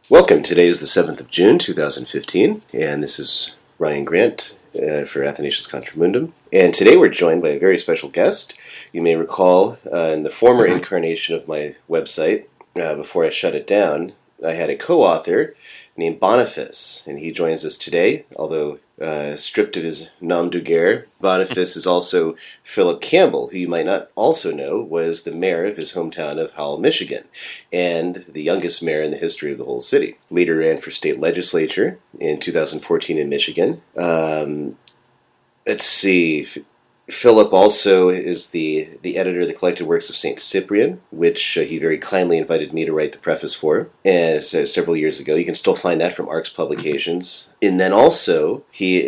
Welcome. Today is the 7th of June, 2015, and this is Ryan Grant for Athanasius Contramundum. And today we're joined by a very special guest. You may recall in the former incarnation of my website, before I shut it down, I had a co-author named Boniface, and he joins us today, although stripped of his nom de guerre. Boniface is also Philip Campbell, who you might not also know was the mayor of his hometown of Howell, Michigan, and the youngest mayor in the history of the whole city. Later ran for state legislature in 2014 in Michigan. Let's see. Philip also is the editor of the Collected Works of St. Cyprian, which he very kindly invited me to write the preface for several years ago. You can still find that from Arcs Publications. And then also, he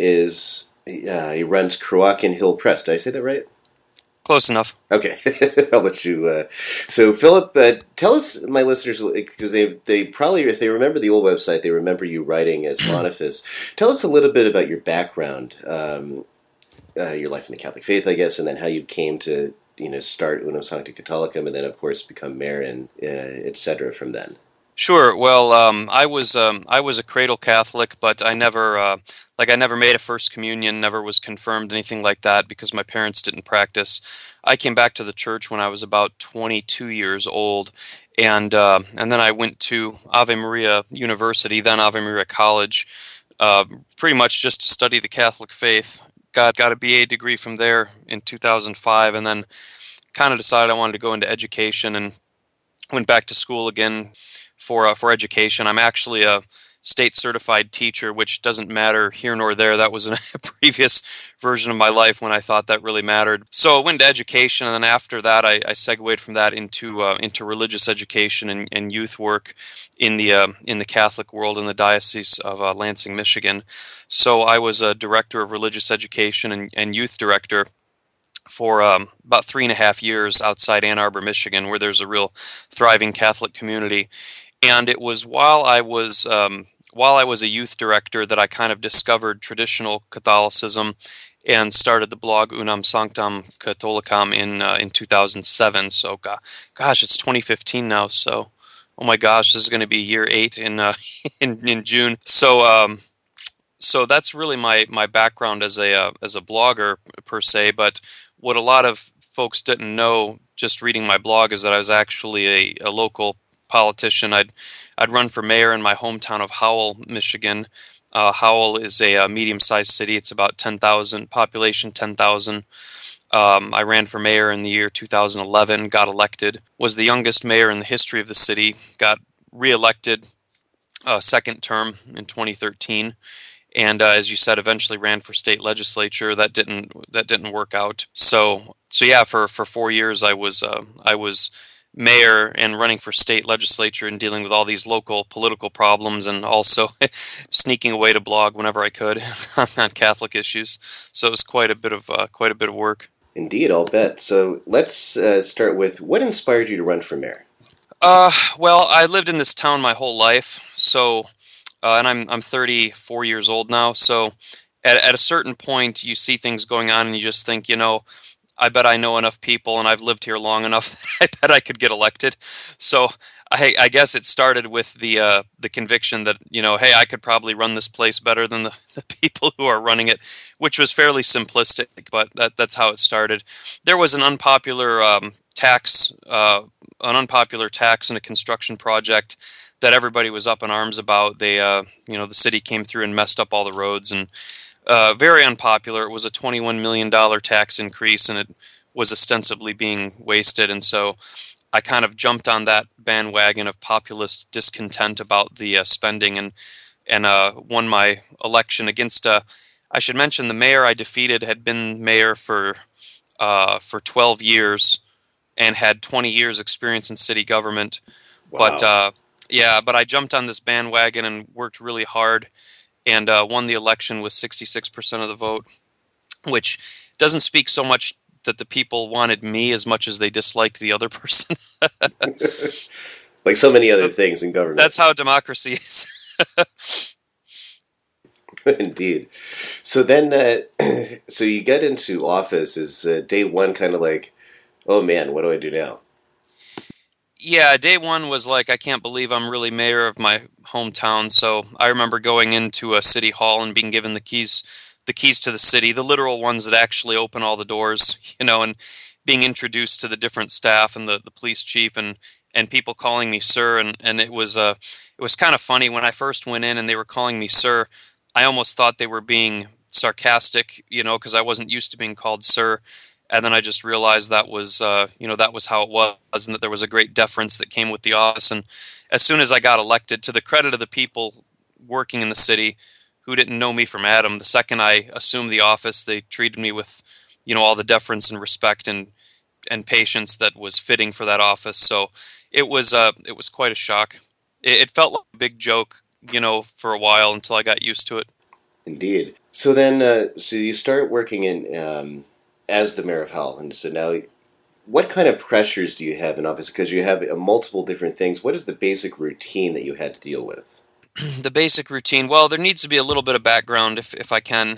runs Croakian Hill Press. Did I say that right? Close enough. Okay, I'll let you. So, Philip, tell us, my listeners, because they probably, if they remember the old website, they remember you writing as Boniface. Tell us a little bit about your background. Your life in the Catholic faith, I guess, and then how you came to, start Unam Sancta Catholicum, and then, of course, become mayor and etc. from then. Sure. Well, I was a cradle Catholic, but I never made a first communion, never was confirmed, anything like that, because my parents didn't practice. I came back to the church when I was about 22 years old, and then I went to Ave Maria University, then Ave Maria College, pretty much just to study the Catholic faith. Got a BA degree from there in 2005, and then kind of decided I wanted to go into education and went back to school again for education. I'm actually a state certified teacher, which doesn't matter here nor there. That was a previous version of my life when I thought that really mattered. So I went to education, and then after that, I segued from that into religious education and youth work in the Catholic world in the Diocese of Lansing, Michigan. So I was a director of religious education and youth director for about 3.5 years outside Ann Arbor, Michigan, where there's a real thriving Catholic community. And it was while I was a youth director that I kind of discovered traditional Catholicism and started the blog Unam Sanctam Catholicam in 2007. So, gosh, it's 2015 now. So, oh my gosh, this is going to be year 8 in June. So that's really my background as a blogger per se. But what a lot of folks didn't know just reading my blog is that I was actually a local politician. I'd run for mayor in my hometown of Howell, Michigan. Howell is a medium-sized city. It's about 10,000 population, 10,000. I ran for mayor in the year 2011, got elected, was the youngest mayor in the history of the city, got reelected second term in 2013. And as you said, eventually ran for state legislature. That didn't work out. So yeah, for 4 years I was mayor and running for state legislature and dealing with all these local political problems, and also sneaking away to blog whenever I could on Catholic issues. So it was quite a bit of work. Indeed, I'll bet. So let's start with what inspired you to run for mayor. Well, I lived in this town my whole life, so. And I'm 34 years old now, so at a certain point you see things going on and you just think, I bet I know enough people and I've lived here long enough that I bet I could get elected. So I guess it started with the conviction that, hey, I could probably run this place better than the people who are running it, which was fairly simplistic, but that's how it started. There was an unpopular tax and a construction project that everybody was up in arms about. They, the city came through and messed up all the roads, and very unpopular. It was a $21 million tax increase, and it was ostensibly being wasted. And so I kind of jumped on that bandwagon of populist discontent about the spending, and won my election against. I should mention the mayor I defeated had been mayor for 12 years and had 20 years experience in city government. Wow. But I jumped on this bandwagon and worked really hard and won the election with 66% of the vote, which doesn't speak so much that the people wanted me as much as they disliked the other person. Like so many other things in government. That's how democracy is. Indeed. So then, so you get into office. Is day one kind of like, oh man, what do I do now? Yeah, day one was like, I can't believe I'm really mayor of my hometown. So I remember going into a city hall and being given the keys to the city, the literal ones that actually open all the doors, and being introduced to the different staff and the police chief and people calling me sir. And it was kind of funny when I first went in and they were calling me sir. I almost thought they were being sarcastic, because I wasn't used to being called sir. And then I just realized that was how it was, and that there was a great deference that came with the office. And as soon as I got elected, to the credit of the people working in the city who didn't know me from Adam, the second I assumed the office, they treated me with, all the deference and respect and patience that was fitting for that office. So it was quite a shock. It felt like a big joke, for a while until I got used to it. Indeed. So then, so you start working in as the mayor of Hull, and so now, what kind of pressures do you have in office? Because you have multiple different things. What is the basic routine that you had to deal with? The basic routine. Well, there needs to be a little bit of background if I can.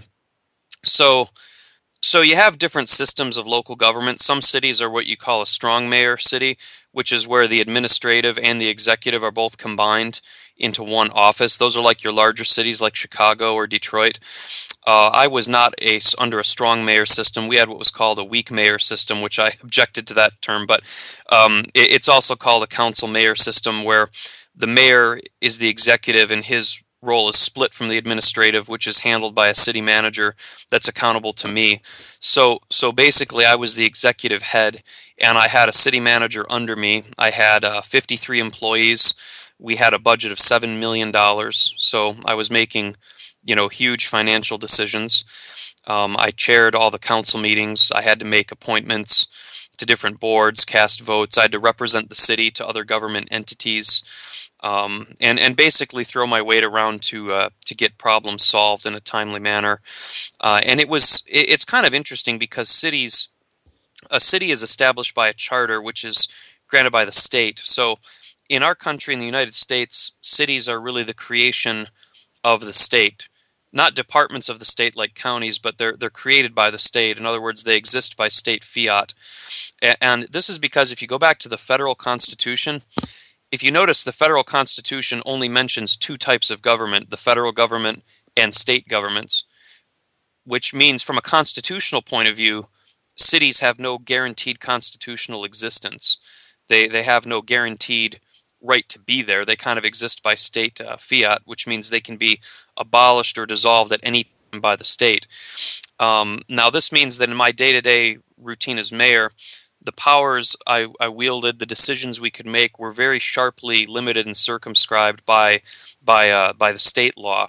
So So you have different systems of local government. Some cities are what you call a strong mayor city, which is where the administrative and the executive are both combined into one office. Those are like your larger cities like Chicago or Detroit. I was not under a strong mayor system. We had what was called a weak mayor system, which I objected to that term, but it's also called a council mayor system where the mayor is the executive and his role is split from the administrative, which is handled by a city manager that's accountable to me. So basically, I was the executive head, and I had a city manager under me. I had 53 employees. We had a budget of $7 million, so I was making, huge financial decisions. I chaired all the council meetings. I had to make appointments to different boards, cast votes. I had to represent the city to other government entities, and basically throw my weight around to get problems solved in a timely manner. And it's kind of interesting because a city is established by a charter, which is granted by the state. So in our country, in the United States, cities are really the creation of the state. Not departments of the state like counties, but they're created by the state. In other words, they exist by state fiat. And this is because if you go back to the federal constitution, if you notice, the federal constitution only mentions two types of government, the federal government and state governments, which means from a constitutional point of view, cities have no guaranteed constitutional existence. They have no guaranteed right to be there. They kind of exist by state fiat, which means they can be abolished or dissolved at any time by the state. Now, this means that in my day-to-day routine as mayor, the powers I wielded, the decisions we could make, were very sharply limited and circumscribed by the state law.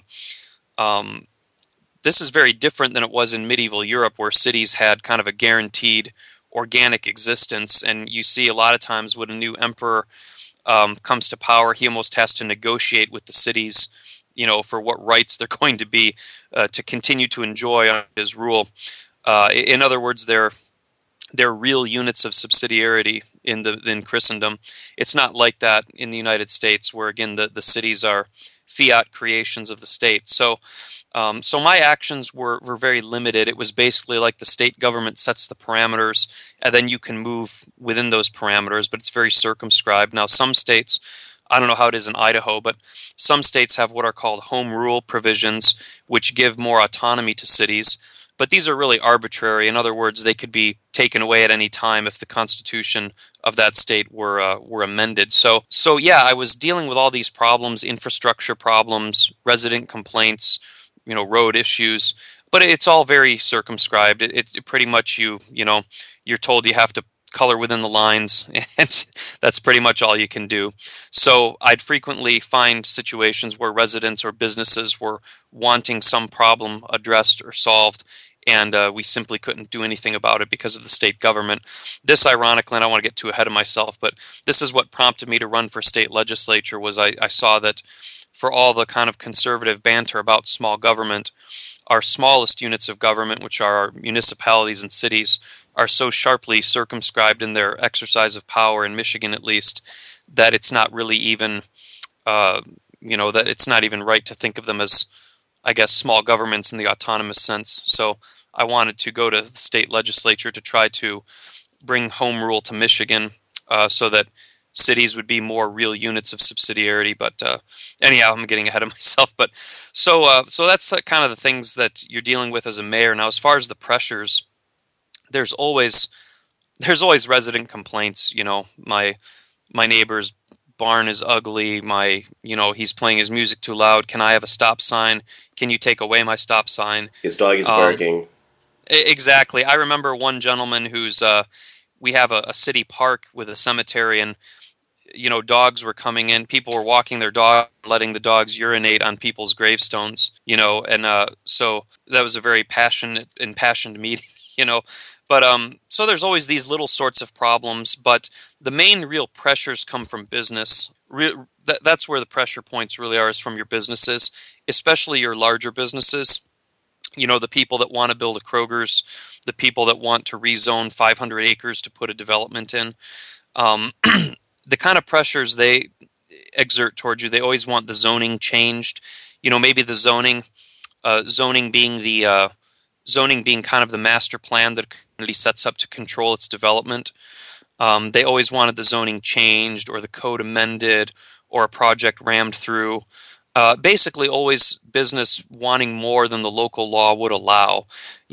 This is very different than it was in medieval Europe, where cities had kind of a guaranteed organic existence. And you see a lot of times when a new emperor comes to power, he almost has to negotiate with the cities, for what rights they're going to be to continue to enjoy under his rule. In other words, they're real units of subsidiarity in Christendom. It's not like that in the United States, where again the cities are fiat creations of the state. So my actions were very limited. It was basically like the state government sets the parameters, and then you can move within those parameters, but it's very circumscribed. Now, some states, I don't know how it is in Idaho, but some states have what are called home rule provisions, which give more autonomy to cities. But these are really arbitrary. In other words, they could be taken away at any time if the constitution of that state were amended. So yeah, I was dealing with all these problems, infrastructure problems, resident complaints, road issues, but it's all very circumscribed. It pretty much you're told you have to color within the lines, and that's pretty much all you can do. So I'd frequently find situations where residents or businesses were wanting some problem addressed or solved, and we simply couldn't do anything about it because of the state government. This, ironically, and I don't want to get too ahead of myself, but this is what prompted me to run for state legislature. Was I saw that for all the kind of conservative banter about small government, our smallest units of government, which are our municipalities and cities, are so sharply circumscribed in their exercise of power, in Michigan at least, that it's not really even, that it's not even right to think of them as, I guess, small governments in the autonomous sense. So I wanted to go to the state legislature to try to bring home rule to Michigan, so that cities would be more real units of subsidiarity. But anyhow, I'm getting ahead of myself. But so that's kind of the things that you're dealing with as a mayor. Now, as far as the pressures, there's always resident complaints. My neighbor's barn is ugly. He's playing his music too loud. Can I have a stop sign? Can you take away my stop sign? His dog is barking. Exactly. I remember one gentleman who's we have a city park with a cemetery, and dogs were coming in. People were walking their dog, letting the dogs urinate on people's gravestones. And so that was a very impassioned meeting. But so there's always these little sorts of problems, but the main real pressures come from business. That's where the pressure points really are, is from your businesses, especially your larger businesses. The people that want to build a Kroger's, the people that want to rezone 500 acres to put a development in. The kind of pressures they exert towards you, they always want the zoning changed. Maybe the zoning being kind of the master plan that a community sets up to control its development. They always wanted the zoning changed, or the code amended, or a project rammed through. Basically, always business wanting more than the local law would allow.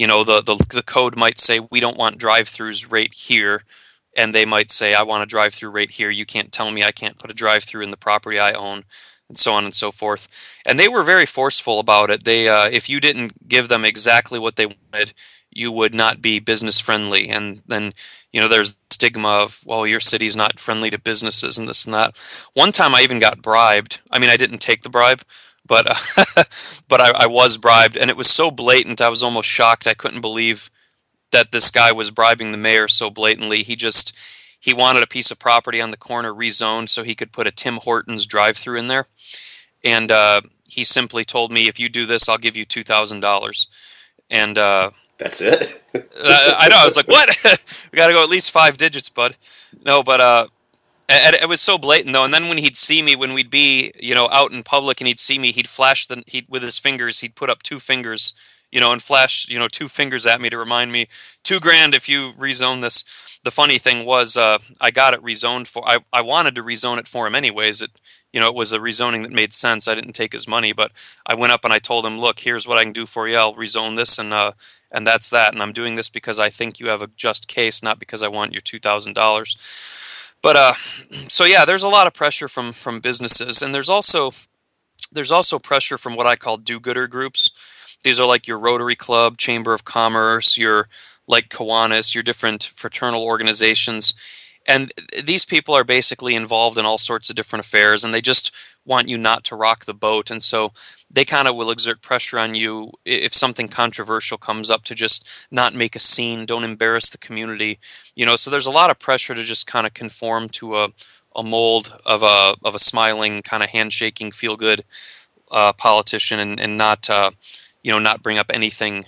The code might say, we don't want drive-throughs right here, and they might say, I want a drive-through right here. You can't tell me I can't put a drive-through in the property I own, and so on and so forth. And they were very forceful about it. They, if you didn't give them exactly what they wanted, you would not be business friendly. And then, there's the stigma of, well, your city's not friendly to businesses and this and that. One time I even got bribed. I mean, I didn't take the bribe, but but I was bribed, and it was so blatant. I was almost shocked. I couldn't believe that this guy was bribing the mayor so blatantly. He wanted a piece of property on the corner rezoned so he could put a Tim Hortons drive-through in there. And he simply told me, if you do this, I'll give you $2,000. And that's it? I know. I was like, what? We got to go at least 5 digits, bud. No, but it was so blatant, though. And then when he'd see me, when we'd be, out in public, and he'd see me, he'd flash with his fingers. He'd put up 2 fingers, and flash, 2 fingers at me to remind me, $2,000 if you rezone this. The funny thing was, I got it rezoned for. I wanted to rezone it for him anyways. It was a rezoning that made sense. I didn't take his money, but I went up and I told him, look, here's what I can do for you. I'll rezone this, and that's that. And I'm doing this because I think you have a just case, not because I want your $2,000. But so yeah, there's a lot of pressure from businesses, and there's also pressure from what I call do-gooder groups. These are like your Rotary Club, Chamber of Commerce, your like Kiwanis, your different fraternal organizations. And these people are basically involved in all sorts of different affairs, and they just want you not to rock the boat. And so they kind of will exert pressure on you if something controversial comes up to just not make a scene, don't embarrass the community. So there's a lot of pressure to just kind of conform to a mold of a smiling, kind of handshaking, feel-good politician, and not not bring up anything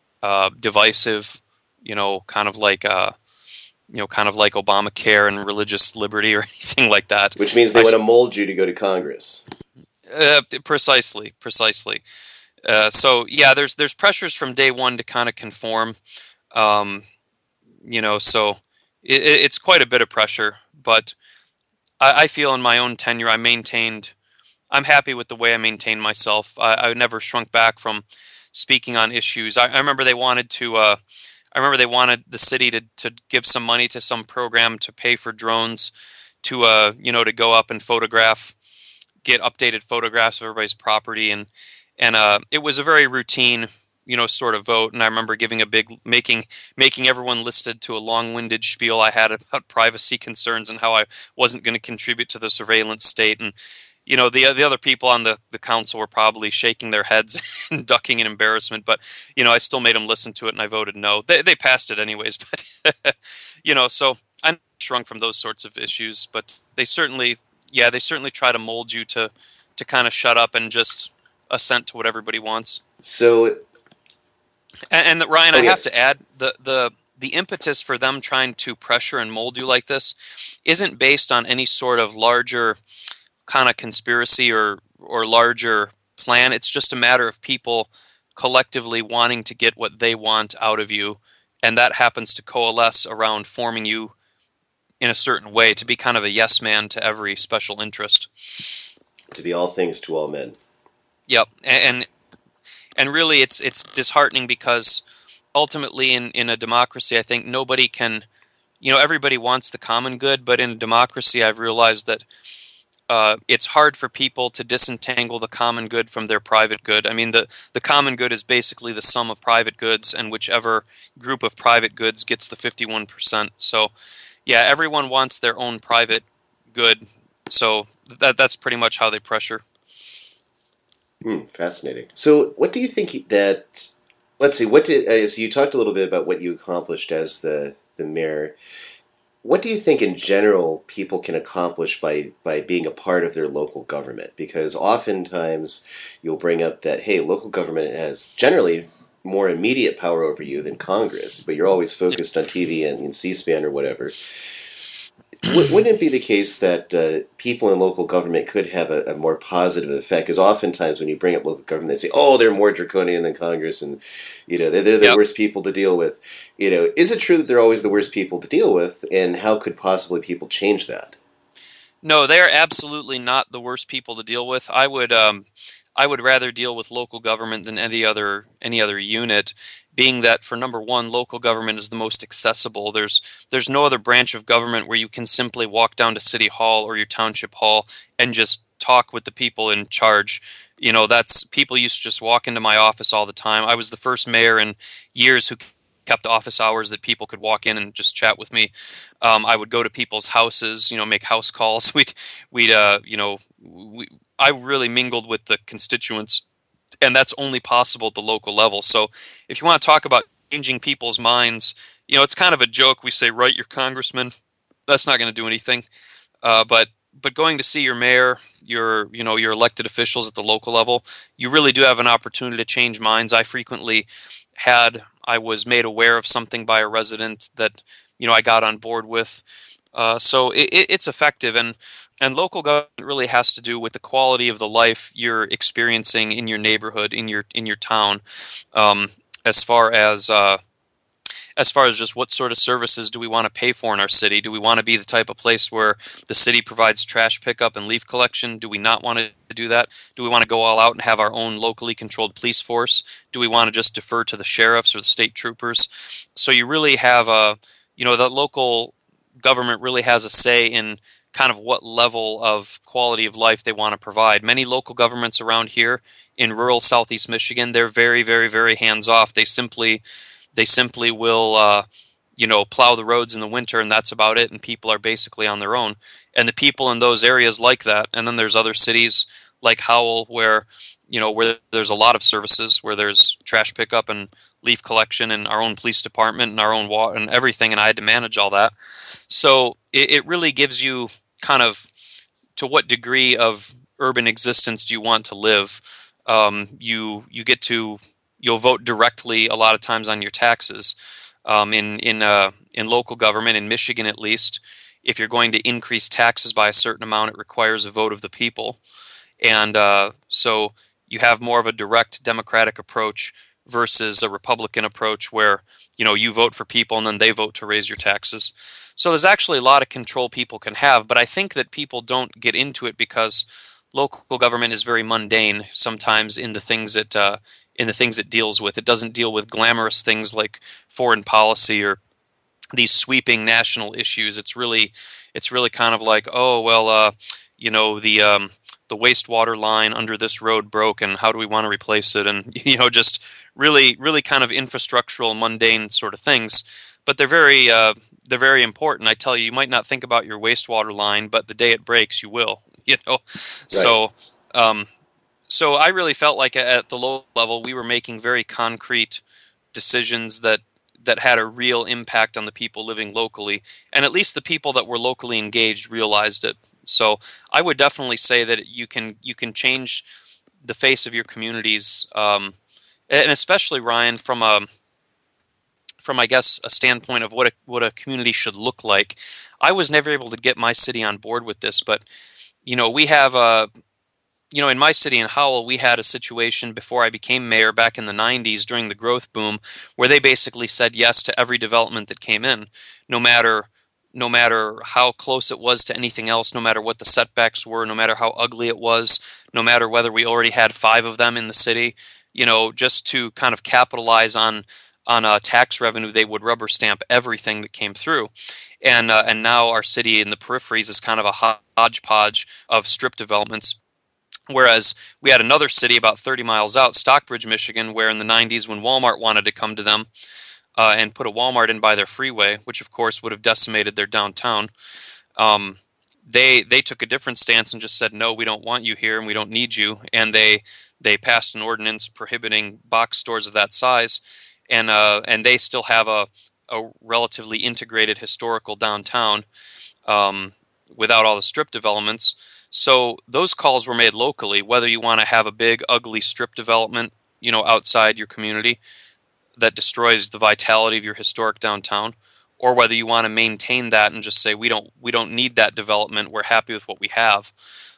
divisive, kind of like Obamacare and religious liberty or anything like that. Which means they want to mold you to go to Congress. Precisely. So yeah, there's pressures from day one to kind of conform. So it's quite a bit of pressure, but I feel in my own tenure I'm happy with the way I maintained myself. I never shrunk back from speaking on issues. I remember they wanted the city to give some money to some program to pay for drones to go up and get updated photographs of everybody's property, and it was a very routine sort of vote. And I remember making everyone listed to a long-winded spiel I had about privacy concerns and how I wasn't going to contribute to the surveillance state. And the other people on the council were probably shaking their heads and ducking in embarrassment, but I still made them listen to it, and I voted no. They passed it anyways, but so I shrunk from those sorts of issues. But they certainly try to mold you to kind of shut up and just assent to what everybody wants. So, and Ryan, I have to add the impetus for them trying to pressure and mold you like this isn't based on any sort of larger kind of conspiracy or larger plan. It's just a matter of people collectively wanting to get what they want out of you, and that happens to coalesce around forming you in a certain way, to be kind of a yes man to every special interest. To be all things to all men. Yep, and really, it's disheartening because ultimately, in a democracy, I think nobody can, everybody wants the common good, but in a democracy, I've realized that it's hard for people to disentangle the common good from their private good. I mean, the common good is basically the sum of private goods, and whichever group of private goods gets the 51%. So, yeah, everyone wants their own private good. So that's pretty much how they pressure. Fascinating. So, what do you think that? Let's see. What did so you talked a little bit about what you accomplished as the mayor. What do you think in general people can accomplish by being a part of their local government? Because oftentimes you'll bring up that, hey, local government has generally more immediate power over you than Congress, but you're always focused on TV and C-SPAN or whatever. Wouldn't it be the case that people in local government could have a more positive effect? Because oftentimes when you bring up local government, they say, "Oh, they're more draconian than Congress, and they're the worst people to deal with." Is it true that they're always the worst people to deal with? And how could possibly people change that? No, they are absolutely not the worst people to deal with. I would rather deal with local government than any other unit, being that, for number one, local government is the most accessible. There's no other branch of government where you can simply walk down to City Hall or your township hall and just talk with the people in charge. That's people used to just walk into my office all the time. I was the first mayor in years who kept office hours that people could walk in and just chat with me. I would go to people's houses, make house calls. I really mingled with the constituents, and that's only possible at the local level. So if you want to talk about changing people's minds, it's kind of a joke. We say, write your congressman. That's not going to do anything. But going to see your mayor, your elected officials at the local level, you really do have an opportunity to change minds. I was made aware of something by a resident that, I got on board with. So it's effective, and local government really has to do with the quality of the life you're experiencing in your neighborhood, in your town, as far as just what sort of services do we want to pay for in our city? Do we want to be the type of place where the city provides trash pickup and leaf collection? Do we not want to do that? Do we want to go all out and have our own locally controlled police force? Do we want to just defer to the sheriffs or the state troopers? So you really have the local government really has a say in kind of what level of quality of life they want to provide. Many local governments around here in rural southeast Michigan, they're very, very, very hands-off. They simply will, plow the roads in the winter, and that's about it, and people are basically on their own. And the people in those areas like that. And then there's other cities like Howell where there's a lot of services, where there's trash pickup and leaf collection and our own police department and our own water and everything, and I had to manage all that. So it really gives you kind of to what degree of urban existence do you want to live. You'll vote directly a lot of times on your taxes. In local government, in Michigan at least, if you're going to increase taxes by a certain amount, it requires a vote of the people. And so you have more of a direct democratic approach versus a Republican approach where, you vote for people and then they vote to raise your taxes. So there's actually a lot of control people can have, but I think that people don't get into it because local government is very mundane sometimes in the things it deals with. It doesn't deal with glamorous things like foreign policy or these sweeping national issues. It's really kind of like, the wastewater line under this road broke, and how do we want to replace it? And just really, really kind of infrastructural, mundane sort of things. But they're very important. I tell you, you might not think about your wastewater line, but the day it breaks, you will. Right. So I really felt like at the local level, we were making very concrete decisions that had a real impact on the people living locally, and at least the people that were locally engaged realized it. So I would definitely say that you can change the face of your communities, and especially, Ryan, from I guess a standpoint of what a community should look like. I was never able to get my city on board with this, but we have in my city in Howell, we had a situation before I became mayor back in the 90s during the growth boom where they basically said yes to every development that came in, no matter no matter how close it was to anything else, no matter what the setbacks were, no matter how ugly it was, no matter whether we already had 5 of them in the city, just to kind of capitalize on tax revenue, they would rubber stamp everything that came through. And now our city in the peripheries is kind of a hodgepodge of strip developments. Whereas we had another city about 30 miles out, Stockbridge, Michigan, where in the 90s when Walmart wanted to come to them and put a Walmart in by their freeway, which of course would have decimated their downtown, they took a different stance and just said, no, we don't want you here and we don't need you. And they passed an ordinance prohibiting box stores of that size. And they still have a relatively integrated historical downtown without all the strip developments. So those calls were made locally, whether you want to have a big, ugly strip development, outside your community that destroys the vitality of your historic downtown, or whether you want to maintain that and just say we don't need that development. We're happy with what we have.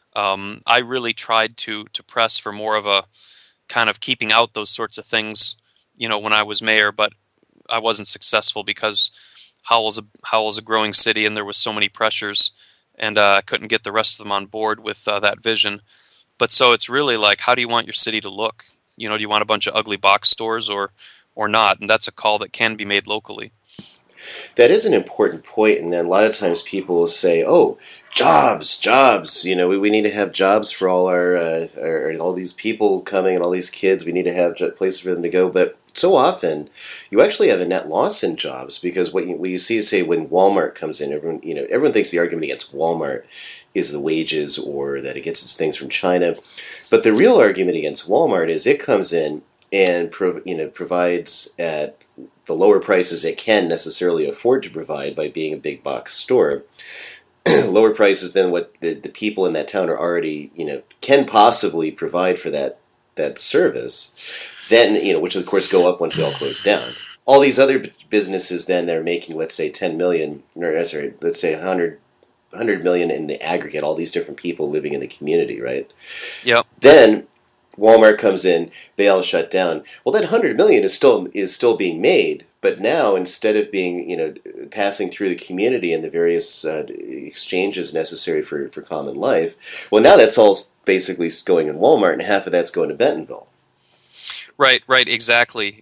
I really tried to press for more of a kind of keeping out those sorts of things, when I was mayor, but I wasn't successful because Howell's a growing city and there was so many pressures, and I couldn't get the rest of them on board with that vision. But so it's really like, how do you want your city to look? Do you want a bunch of ugly box stores or not? And that's a call that can be made locally. That is an important point, and then a lot of times people will say, "Oh, jobs. We need to have jobs for all our all these people coming and all these kids. We need to have places for them to go." But so often, you actually have a net loss in jobs because what you see is, say, when Walmart comes in, everyone thinks the argument against Walmart is the wages or that it gets its things from China, but the real argument against Walmart is it comes in and provides at the lower prices it can necessarily afford to provide by being a big box store, lower prices than what the people in that town are already, can possibly provide for that service, then, which of course go up once they all close down. All these other businesses then they're making, let's say 10 million, let's say 100 million in the aggregate, all these different people living in the community, right? Yep. Then Walmart comes in, they all shut down. Well, that 100 million is still being made, but now instead of being, passing through the community and the various exchanges necessary for common life, well, now that's all basically going in Walmart, and half of that's going to Bentonville. Right, exactly.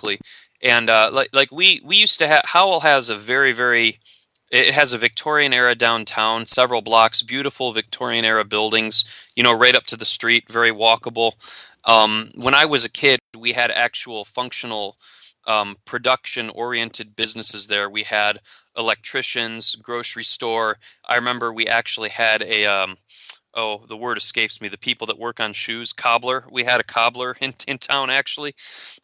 And like we used to have, Howell has a very, very, it has a Victorian era downtown, several blocks, beautiful Victorian era buildings, right up to the street, very walkable. When I was a kid, we had actual functional production-oriented businesses there. We had electricians, grocery store. I remember we actually had a, the word escapes me, the people that work on shoes, cobbler. We had a cobbler in town, actually.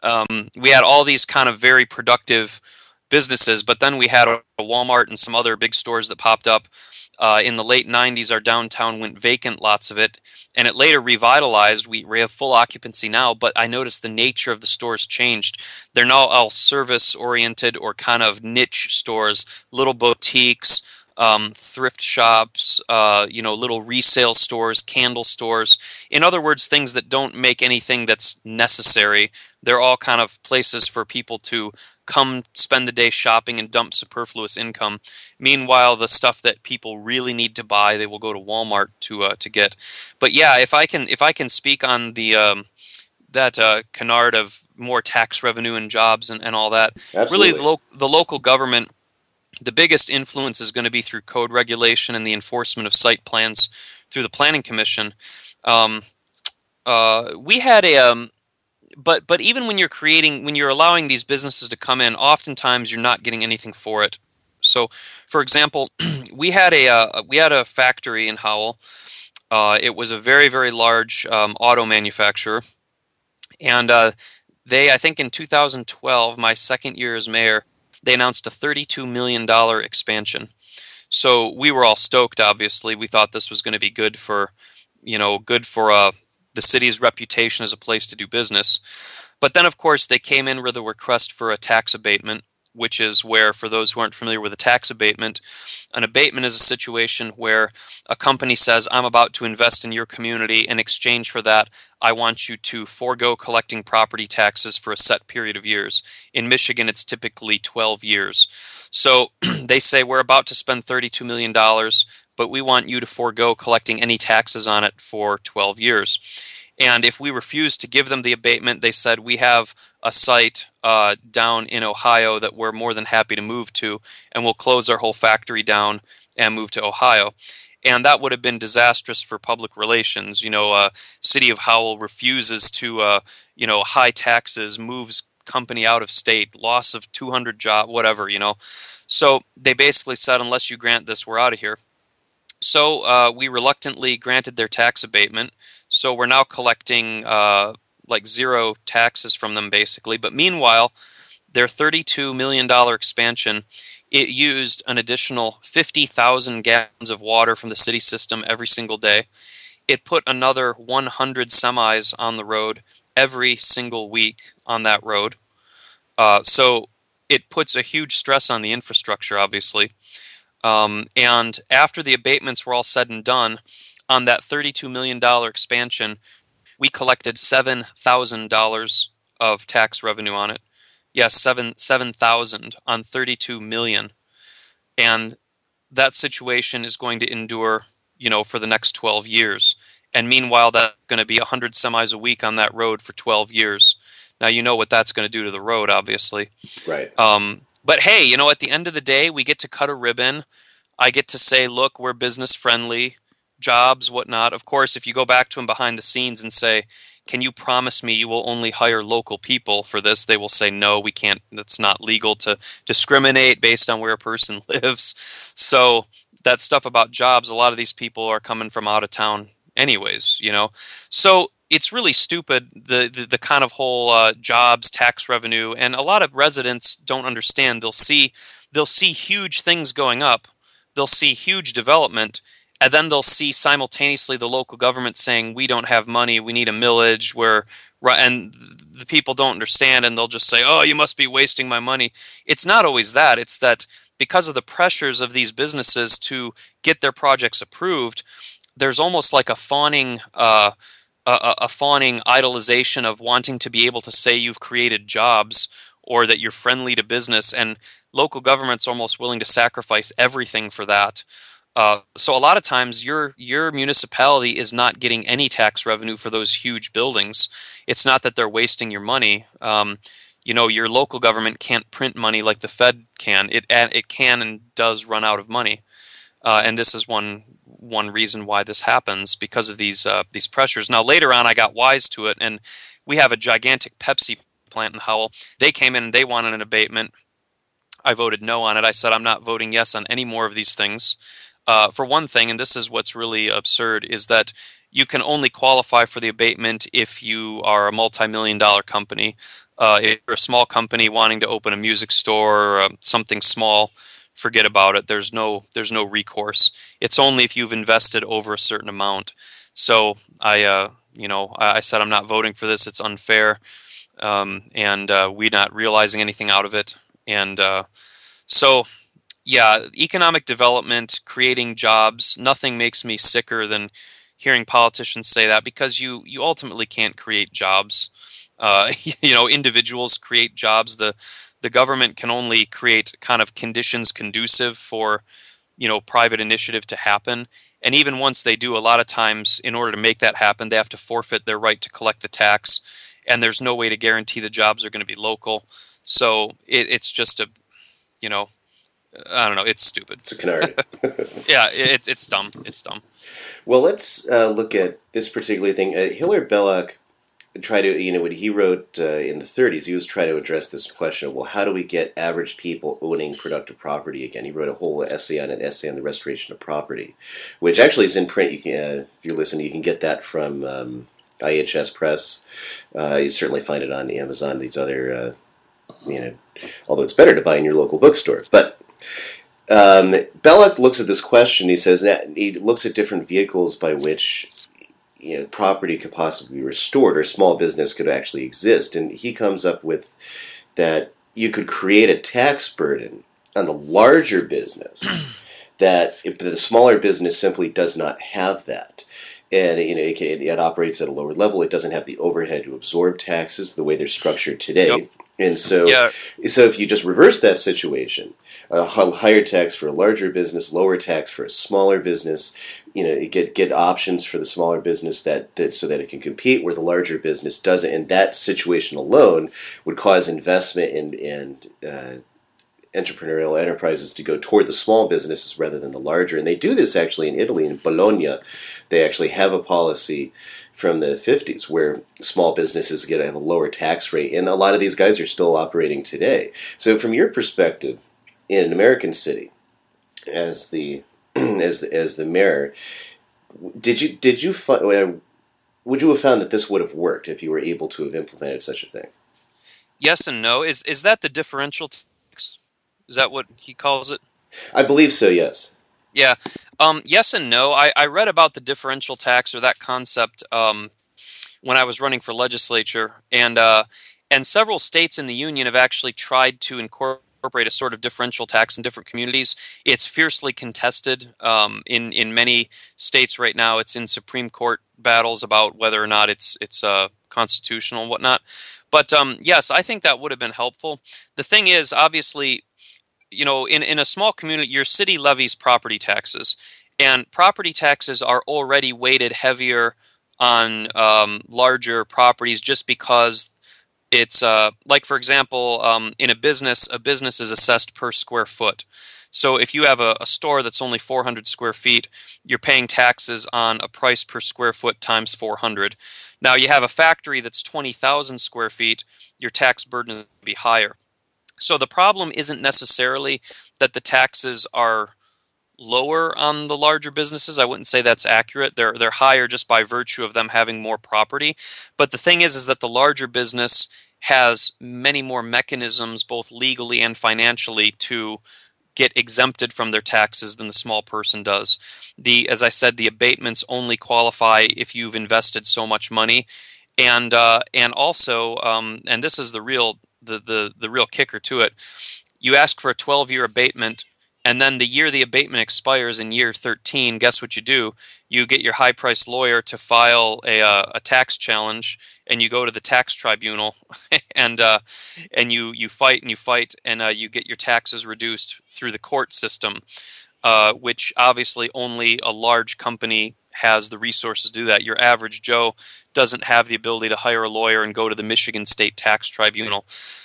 We had all these kind of very productive businesses, but then we had a Walmart and some other big stores that popped up. In the late 90s, our downtown went vacant, lots of it, and it later revitalized. We have full occupancy now, but I noticed the nature of the stores changed. They're now all service-oriented or kind of niche stores, little boutiques, thrift shops, little resale stores, candle stores. In other words, things that don't make anything that's necessary. They're all kind of places for people to come spend the day shopping and dump superfluous income. Meanwhile, the stuff that people really need to buy, they will go to Walmart to get. But yeah, if I can speak on the that canard of more tax revenue and jobs and all that. Absolutely. Really, the local government, the biggest influence is going to be through code regulation and the enforcement of site plans through the Planning Commission. We had a but even when you're allowing these businesses to come in, oftentimes you're not getting anything for it. So, for example, we had a factory in Howell. It was a very, very large auto manufacturer, and I think in 2012, my second year as mayor, they announced a $32 million expansion. So we were all stoked. Obviously, we thought this was going to be good for the city's reputation as a place to do business. But then, of course, they came in with a request for a tax abatement, which is where, for those who aren't familiar with a tax abatement, an abatement is a situation where a company says, I'm about to invest in your community. In exchange for that, I want you to forego collecting property taxes for a set period of years. In Michigan, it's typically 12 years. So they say, we're about to spend $32 million, but we want you to forego collecting any taxes on it for 12 years. And if we refuse to give them the abatement, they said, we have a site down in Ohio that we're more than happy to move to, and we'll close our whole factory down and move to Ohio. And that would have been disastrous for public relations. City of Howell refuses to, high taxes, moves company out of state, loss of 200 jobs, whatever, So they basically said, unless you grant this, we're out of here. So we reluctantly granted their tax abatement. So we're now collecting zero taxes from them, basically. But meanwhile, their $32 million expansion, it used an additional 50,000 gallons of water from the city system every single day. It put another 100 semis on the road every single week on that road. So it puts a huge stress on the infrastructure, obviously. And after the abatements were all said and done, on that $32 million expansion, we collected $7,000 of tax revenue on it. Yes, 7,000 on 32 million. And that situation is going to endure, for the next 12 years. And meanwhile, that's going to be 100 semis a week on that road for 12 years. Now, you know what that's going to do to the road, obviously. Right. But hey, at the end of the day, we get to cut a ribbon. I get to say, look, we're business friendly, jobs, whatnot. Of course, if you go back to them behind the scenes and say, can you promise me you will only hire local people for this? They will say, no, we can't. It's not legal to discriminate based on where a person lives. So that stuff about jobs, a lot of these people are coming from out of town anyways, So it's really stupid, the kind of whole jobs, tax revenue, and a lot of residents don't understand. They'll see huge things going up. They'll see huge development, and then they'll see simultaneously the local government saying, we don't have money, we need a millage, and the people don't understand, and they'll just say, oh, you must be wasting my money. It's not always that. It's that because of the pressures of these businesses to get their projects approved, there's almost like a fawning idolization of wanting to be able to say you've created jobs or that you're friendly to business, and local government's almost willing to sacrifice everything for that. So a lot of times your municipality is not getting any tax revenue for those huge buildings. It's not that they're wasting your money. Your local government can't print money like the Fed can. It can and does run out of money, and this is one reason why this happens, because of these pressures. Now later on, I got wise to it, and we have a gigantic Pepsi plant in Howell. They came in and they wanted an abatement. I voted no on it. I said I'm not voting yes on any more of these things. For one thing, and this is what's really absurd, is that you can only qualify for the abatement if you are a multi-million-dollar company. If you're a small company wanting to open a music store or something small, forget about it. There's no recourse. It's only if you've invested over a certain amount. So I said I'm not voting for this. It's unfair, and we're not realizing anything out of it. And so. Yeah, economic development, creating jobs, nothing makes me sicker than hearing politicians say that, because you ultimately can't create jobs. Individuals create jobs. The government can only create kind of conditions conducive for, private initiative to happen. And even once they do, a lot of times, in order to make that happen, they have to forfeit their right to collect the tax. And there's no way to guarantee the jobs are going to be local. So it's just I don't know. It's stupid. It's a canard. Yeah, it's dumb. It's dumb. Well, let's look at this particular thing. Hilaire Belloc tried to, when he wrote in the 30s, he was trying to address this question of, well, how do we get average people owning productive property again? He wrote a whole essay on the restoration of property, which actually is in print. You can, if you're listening, you can get that from IHS Press. You certainly find it on Amazon. These other, although it's better to buy in your local bookstore, but. Belloc looks at this question. He says he looks at different vehicles by which property could possibly be restored, or small business could actually exist, and he comes up with that you could create a tax burden on the larger business that the smaller business simply does not have that. And it operates at a lower level. It doesn't have the overhead to absorb taxes the way they're structured today. Yep. And so, Yeah. so if you just reverse that situation, a higher tax for a larger business, lower tax for a smaller business, you get options for the smaller business that so that it can compete where the larger business doesn't. And that situation alone would cause investment in entrepreneurial enterprises to go toward the small businesses rather than the larger. And they do this actually in Italy, in Bologna. They actually have a policy from the 50s where small businesses get to have a lower tax rate. And a lot of these guys are still operating today. So from your perspective, in an American city, as the as the mayor, would you have found that this would have worked if you were able to have implemented such a thing? Yes and no. Is that the differential tax? Is that what he calls it? I believe so, yes. Yeah. Yes and no. I read about the differential tax or that concept when I was running for legislature, and several states in the union have actually tried to incorporate a sort of differential tax in different communities. It's fiercely contested in many states right now. It's in Supreme Court battles about whether or not it's constitutional and whatnot. But yes, I think that would have been helpful. The thing is, obviously, in a small community, your city levies property taxes, and property taxes are already weighted heavier on larger properties just because it's like, for example, in a business is assessed per square foot. So if you have a store that's only 400 square feet, you're paying taxes on a price per square foot times 400. Now you have a factory that's 20,000 square feet, your tax burden is going to be higher. So the problem isn't necessarily that the taxes are lower on the larger businesses. I wouldn't say that's accurate. They're higher just by virtue of them having more property. But the thing is that the larger business has many more mechanisms, both legally and financially, to get exempted from their taxes than the small person does. As I said, the abatements only qualify if you've invested so much money, and also, and this is the real kicker to it. You ask for a 12-year abatement, and then the year the abatement expires in year 13, guess what you do? You get your high-priced lawyer to file a tax challenge, and you go to the tax tribunal, and you fight and you fight, and you get your taxes reduced through the court system, which obviously only a large company has the resources to do that. Your average Joe doesn't have the ability to hire a lawyer and go to the Michigan State Tax Tribunal.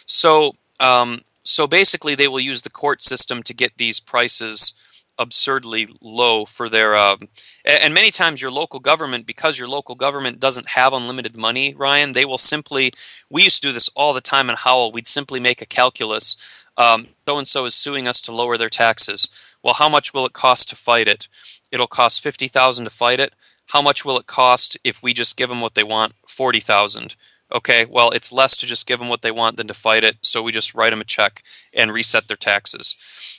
So basically, they will use the court system to get these prices absurdly low for their. And many times, your local government, because your local government doesn't have unlimited money, Ryan, they will simply. We used to do this all the time in Howell. We'd simply make a calculus. So and so is suing us to lower their taxes. Well, how much will it cost to fight it? It'll cost $50,000 to fight it. How much will it cost if we just give them what they want? $40,000. Okay, well, it's less to just give them what they want than to fight it, so we just write them a check and reset their taxes.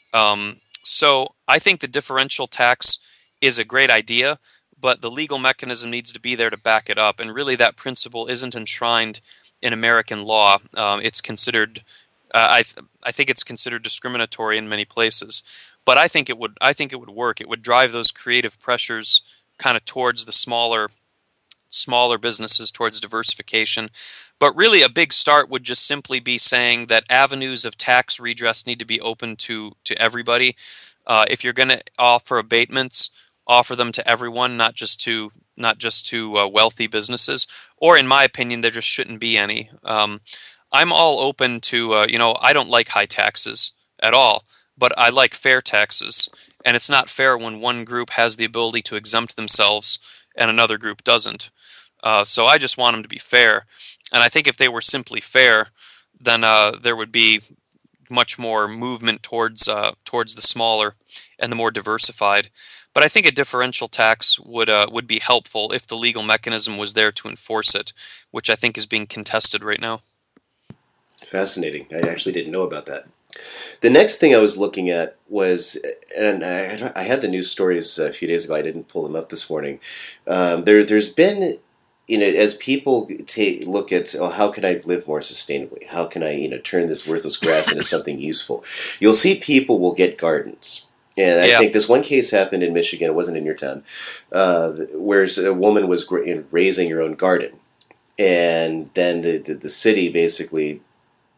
So I think the differential tax is a great idea, but the legal mechanism needs to be there to back it up, and really that principle isn't enshrined in American law. It's considered, I think it's considered discriminatory in many places, but I think it would work. It would drive those creative pressures kind of towards the smaller businesses, towards diversification. But really a big start would just simply be saying that avenues of tax redress need to be open to everybody. If you're going to offer abatements, offer them to everyone, not just to wealthy businesses. Or in my opinion, there just shouldn't be any. I'm all open to, I don't like high taxes at all, but I like fair taxes. And it's not fair when one group has the ability to exempt themselves and another group doesn't. So I just want them to be fair. And I think if they were simply fair, then there would be much more movement towards the smaller and the more diversified. But I think a differential tax would be helpful if the legal mechanism was there to enforce it, which I think is being contested right now. Fascinating. I actually didn't know about that. The next thing I was looking at was, and I had the news stories a few days ago. I didn't pull them up this morning. There's been, as people look at, how can I live more sustainably? How can I, turn this worthless grass into something useful? You'll see people will get gardens. And I think this one case happened in Michigan. It wasn't in your town, where a woman was raising her own garden, and then the city basically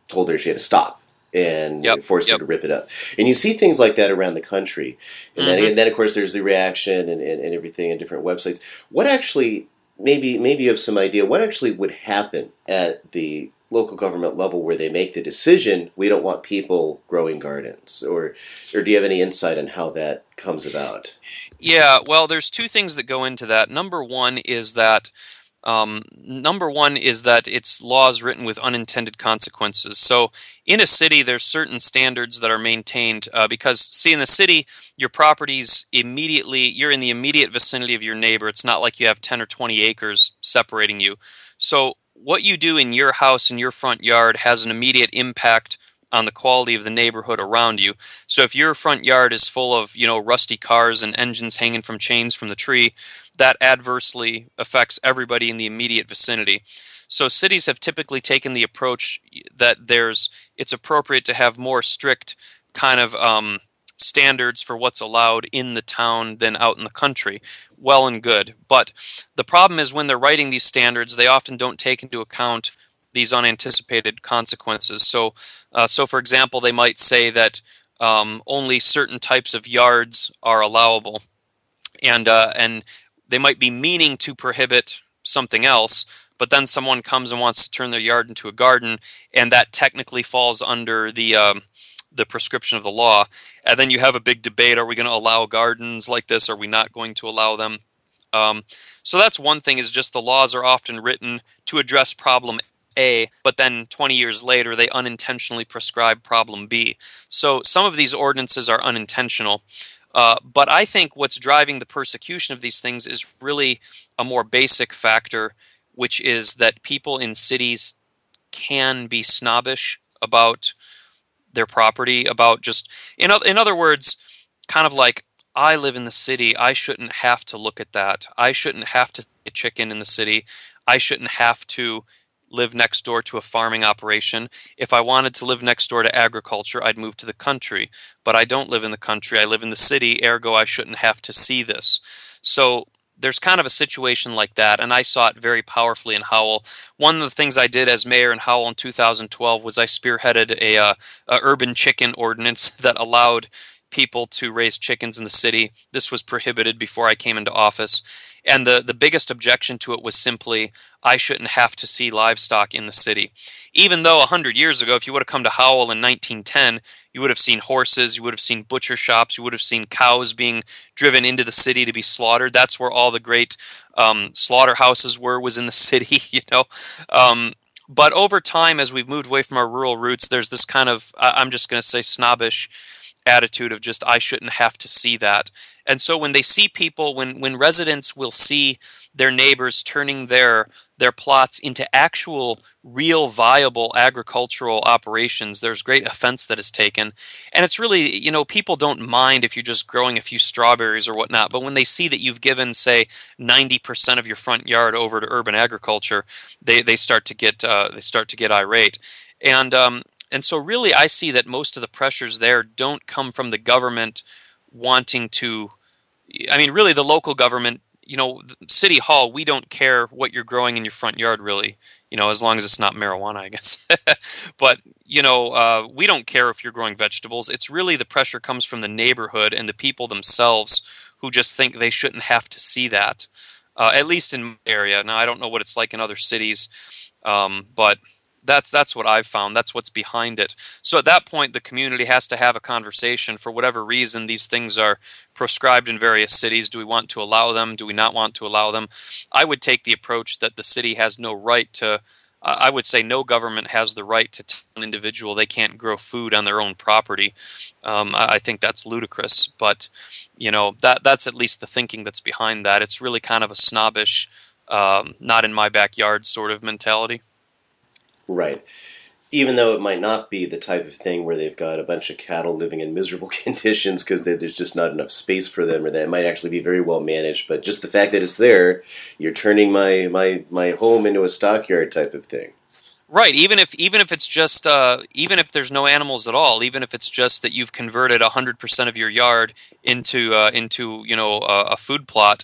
told her she had to stop and Yep. forced her Yep. to rip it up. And you see things like that around the country. And Mm-hmm. then of course, there's the reaction and everything in different websites. What actually, maybe you have some idea, what actually would happen at the local government level where they make the decision, we don't want people growing gardens? Or do you have any insight on how that comes about? Yeah, well, there's two things that go into that. Number one is that it's laws written with unintended consequences. So in a city, there's certain standards that are maintained because, see, in the city, your property's you're in the immediate vicinity of your neighbor. It's not like you have 10 or 20 acres separating you. So what you do in your house, in your front yard, has an immediate impact on the quality of the neighborhood around you. So if your front yard is full of, rusty cars and engines hanging from chains from the tree, that adversely affects everybody in the immediate vicinity. So cities have typically taken the approach that it's appropriate to have more strict kind of standards for what's allowed in the town than out in the country. Well and good. But the problem is when they're writing these standards, they often don't take into account these unanticipated consequences. So for example, they might say that only certain types of yards are allowable, and they might be meaning to prohibit something else, but then someone comes and wants to turn their yard into a garden, and that technically falls under the prescription of the law. And then you have a big debate: are we going to allow gardens like this? Are we not going to allow them? So that's one thing, is just the laws are often written to address problem A, but then 20 years later they unintentionally prescribe problem B. So some of these ordinances are unintentional. But I think what's driving the persecution of these things is really a more basic factor, which is that people in cities can be snobbish about their property, about just, in other words, kind of like, I live in the city, I shouldn't have to look at that. I shouldn't have to see a chicken in the city. I shouldn't have to live next door to a farming operation. If I wanted to live next door to agriculture, I'd move to the country. But I don't live in the country, I live in the city, ergo I shouldn't have to see this. So there's kind of a situation like that, and I saw it very powerfully in Howell. One of the things I did as mayor in Howell in 2012 was I spearheaded a urban chicken ordinance that allowed people to raise chickens in the city. This was prohibited before I came into office. And the biggest objection to it was simply, I shouldn't have to see livestock in the city. Even though 100 years ago, if you would have come to Howell in 1910, you would have seen horses, you would have seen butcher shops, you would have seen cows being driven into the city to be slaughtered. That's where all the great slaughterhouses was in the city, But over time, as we've moved away from our rural roots, there's this kind of, I'm just going to say, snobbish attitude of just, I shouldn't have to see that. And so when they see people, when residents will see their neighbors turning their plots into actual, real, viable agricultural operations, there's great offense that is taken. And it's really, people don't mind if you're just growing a few strawberries or whatnot, but when they see that you've given, say, 90% of your front yard over to urban agriculture, they start to get irate. And so really I see that most of the pressures there don't come from the government wanting to, really the local government, City Hall, we don't care what you're growing in your front yard, really, as long as it's not marijuana, I guess. But, we don't care if you're growing vegetables. It's really the pressure comes from the neighborhood and the people themselves who just think they shouldn't have to see that, at least in my area. Now, I don't know what it's like in other cities, but that's what I've found. That's what's behind it. So at that point, the community has to have a conversation. For whatever reason, these things are proscribed in various cities. Do we want to allow them? Do we not want to allow them? I would take the approach that the city has no right to, I would say no government has the right to tell an individual they can't grow food on their own property. I think that's ludicrous. But, that's at least the thinking that's behind that. It's really kind of a snobbish, not in my backyard sort of mentality. Right. Even though it might not be the type of thing where they've got a bunch of cattle living in miserable conditions because there's just not enough space for them, or that it might actually be very well managed, but just the fact that it's there, you're turning my home into a stockyard type of thing. Right. Even if it's just even if there's no animals at all, even if it's just that you've converted 100% of your yard into a food plot,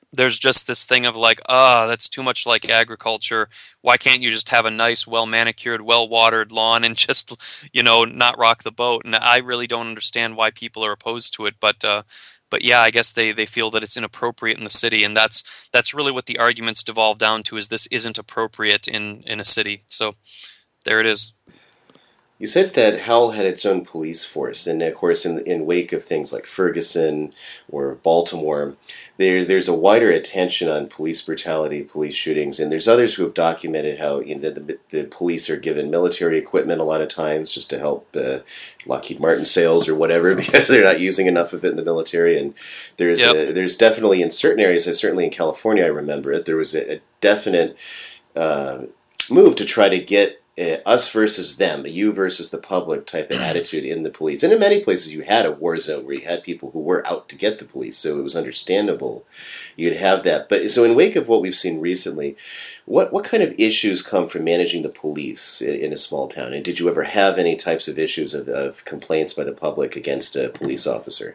there's just this thing of like, that's too much like agriculture. Why can't you just have a nice, well manicured, well watered lawn and just, not rock the boat? And I really don't understand why people are opposed to it. But yeah, I guess they feel that it's inappropriate in the city, and that's really what the arguments devolve down to: is this isn't appropriate in a city. So there it is. You said that Howell had its own police force, and of course, in wake of things like Ferguson or Baltimore, there's a wider attention on police brutality, police shootings, and there's others who have documented how the police are given military equipment a lot of times just to help Lockheed Martin sales or whatever because they're not using enough of it in the military. And there's definitely in certain areas, certainly in California, I remember it. There was a definite move to try to get us versus them, you versus the public type of attitude in the police. And in many places you had a war zone where you had people who were out to get the police, so it was understandable you'd have that. But so in wake of what we've seen recently, what kind of issues come from managing the police in a small town? And did you ever have any types of issues of complaints by the public against a police officer?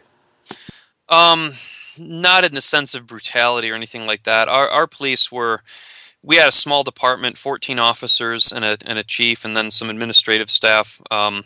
Not in the sense of brutality or anything like that. Our police we had a small department, 14 officers and a chief, and then some administrative staff.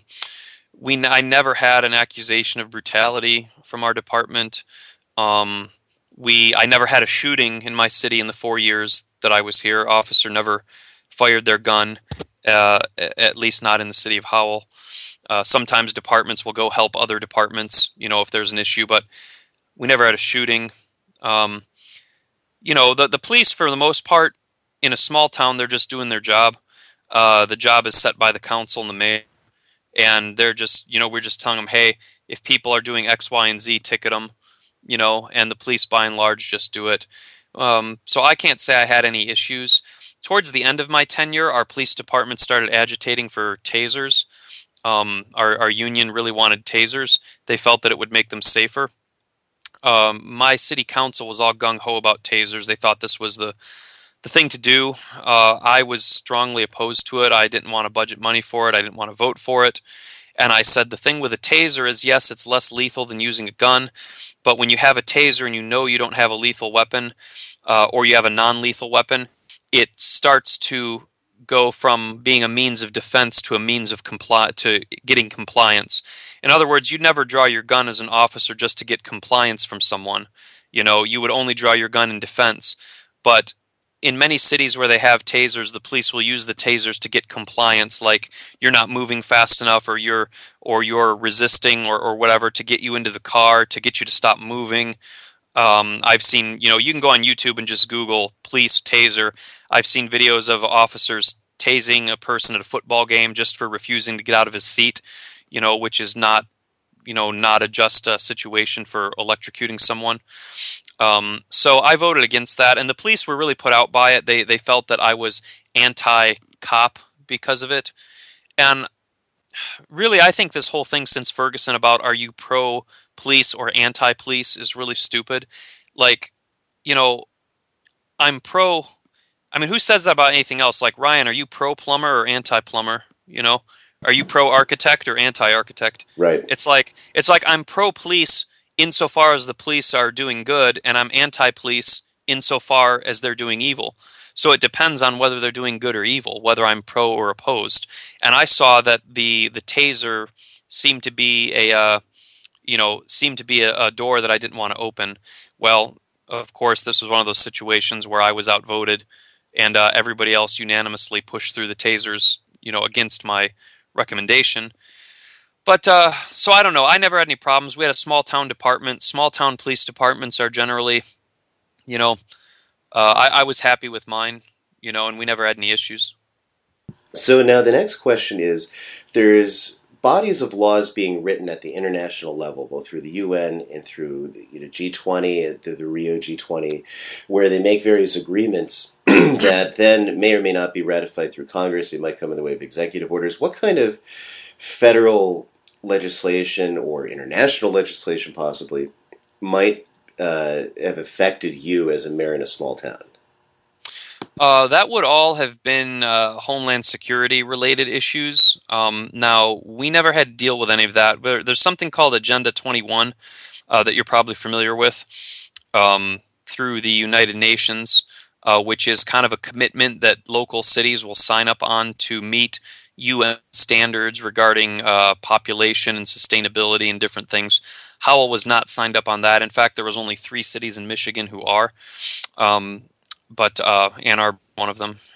I never had an accusation of brutality from our department. I never had a shooting in my city in the 4 years that I was here. Officer never fired their gun, at least not in the city of Howell. Sometimes departments will go help other departments, if there's an issue, but we never had a shooting. The police, for the most part, in a small town, they're just doing their job. The job is set by the council and the mayor, and they're just, we're just telling them, hey, if people are doing X, Y, and Z, ticket them, and the police, by and large, just do it. So I can't say I had any issues. Towards the end of my tenure, our police department started agitating for tasers. Our union really wanted tasers. They felt that it would make them safer. My city council was all gung-ho about tasers. They thought this was the thing to do. I was strongly opposed to it. I didn't want to budget money for it. I didn't want to vote for it. And I said the thing with a taser is, yes, it's less lethal than using a gun, but when you have a taser and you don't have a lethal weapon, or you have a non-lethal weapon, it starts to go from being a means of defense to a means of to getting compliance. In other words, you'd never draw your gun as an officer just to get compliance from someone. You would only draw your gun in defense. But in many cities where they have tasers, the police will use the tasers to get compliance, like you're not moving fast enough, or you're resisting, or whatever, to get you into the car, to get you to stop moving. I've seen, you can go on YouTube and just Google police taser. I've seen videos of officers tasing a person at a football game just for refusing to get out of his seat, which is not a just situation for electrocuting someone. So I voted against that, and the police were really put out by it. They felt that I was anti-cop because of it. And really, I think this whole thing since Ferguson about are you pro-police or anti-police is really stupid. Like, I'm pro... I mean, who says that about anything else? Like, Ryan, are you pro-plumber or anti-plumber? Are you pro-architect or anti-architect? Right. It's like I'm pro-police insofar as the police are doing good, and I'm anti-police insofar as they're doing evil. So it depends on whether they're doing good or evil, whether I'm pro or opposed. And I saw that the taser seemed to be a door that I didn't want to open. Well, of course, this was one of those situations where I was outvoted, and everybody else unanimously pushed through the tasers, against my recommendation. But, so I don't know. I never had any problems. We had a small town department. Small town police departments are generally, I was happy with mine, and we never had any issues. So now the next question is, there's bodies of laws being written at the international level, both through the UN and through the G20, the Rio G20, where they make various agreements that then may or may not be ratified through Congress. They might come in the way of executive orders. What kind of federal legislation or international legislation possibly might have affected you as a mayor in a small town? That would all have been Homeland Security related issues. Now, we never had to deal with any of that. There's something called Agenda 21 that you're probably familiar with. through the United Nations, which is kind of a commitment that local cities will sign up on to meet UN standards regarding population and sustainability and different things. Howell was not signed up on that. In fact, there was only 3 cities in Michigan who are, but Ann Arbor one of them.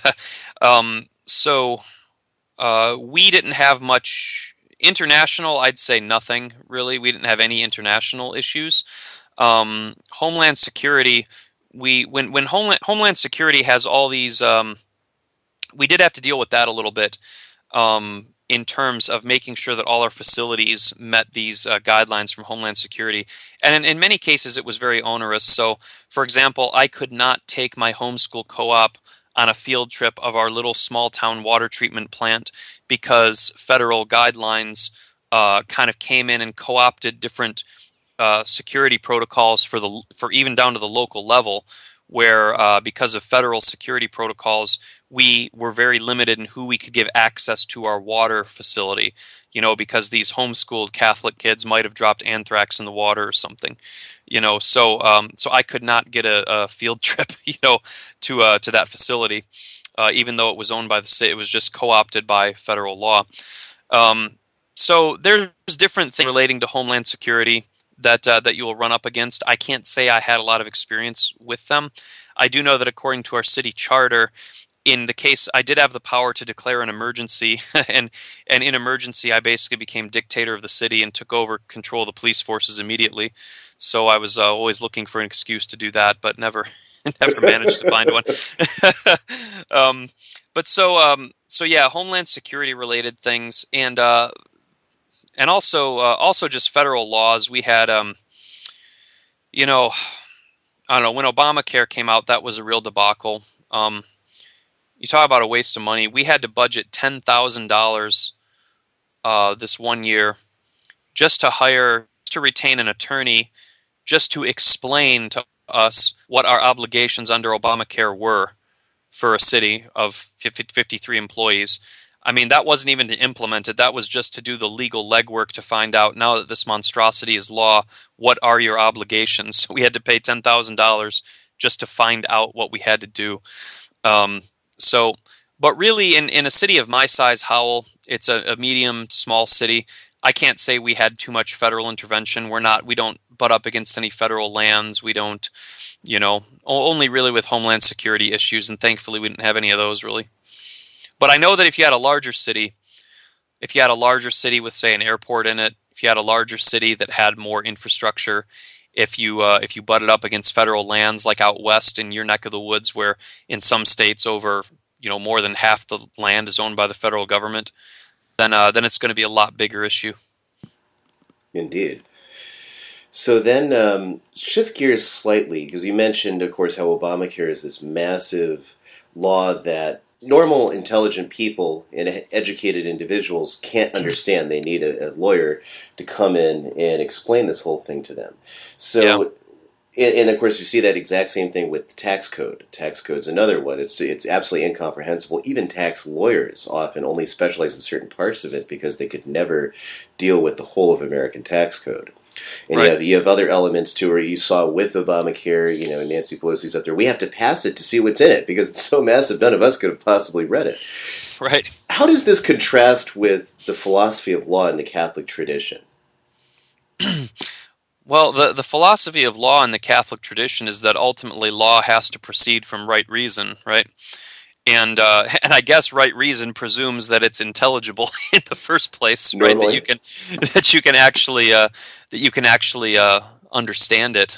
So we didn't have much international. I'd say nothing really. We didn't have any international issues. Homeland Security. When Homeland Security has all these. We did have to deal with that a little bit in terms of making sure that all our facilities met these guidelines from Homeland Security. And in many cases, it was very onerous. So, for example, I could not take my homeschool co-op on a field trip of our little small town water treatment plant because federal guidelines kind of came in and co-opted different security protocols for even down to the local level, where because of federal security protocols, we were very limited in who we could give access to our water facility, because these homeschooled Catholic kids might have dropped anthrax in the water or something, so I could not get a field trip, to that facility, even though it was owned by the state. It was just co-opted by federal law. So there's different things relating to Homeland Security that you will run up against. I can't say I had a lot of experience with them. I do know that according to our city charter, in the case I did have the power to declare an emergency, and in emergency I basically became dictator of the city and took over control of the police forces immediately. So I was always looking for an excuse to do that, but never managed to find one. But so yeah, Homeland Security related things, and also just federal laws. We had I don't know, when Obamacare came out, that was a real debacle. You talk about a waste of money. We had to budget $10,000 this one year just to retain an attorney, just to explain to us what our obligations under Obamacare were for a city of 53 employees. I mean, that wasn't even to implement it. That was just to do the legal legwork to find out, now that this monstrosity is law, what are your obligations? We had to pay $10,000 just to find out what we had to do. But really, in a city of my size, Howell, it's a medium, small city. I can't say we had too much federal intervention. We don't butt up against any federal lands. We don't, only really with Homeland Security issues, and thankfully we didn't have any of those really. But I know that if you had a larger city with, say, an airport in it, if you had a larger city that had more infrastructure, if you butted up against federal lands like out west in your neck of the woods, where in some states over more than half the land is owned by the federal government, then it's going to be a lot bigger issue. Indeed. So then shift gears slightly, because you mentioned, of course, how Obamacare is this massive law that normal, intelligent people and educated individuals can't understand. They need a lawyer to come in and explain this whole thing to them. So, yeah. And of course, you see that exact same thing with the tax code. Tax code's another one. It's absolutely incomprehensible. Even tax lawyers often only specialize in certain parts of it because they could never deal with the whole of American tax code. And right. you have other elements too, where you saw with Obamacare, Nancy Pelosi's up there. We have to pass it to see what's in it because it's so massive. None of us could have possibly read it. Right. How does this contrast with the philosophy of law in the Catholic tradition? Well, the philosophy of law in the Catholic tradition is that ultimately law has to proceed from right reason, right? And I guess right reason presumes that it's intelligible in the first place, right? Normally. That you can actually understand it.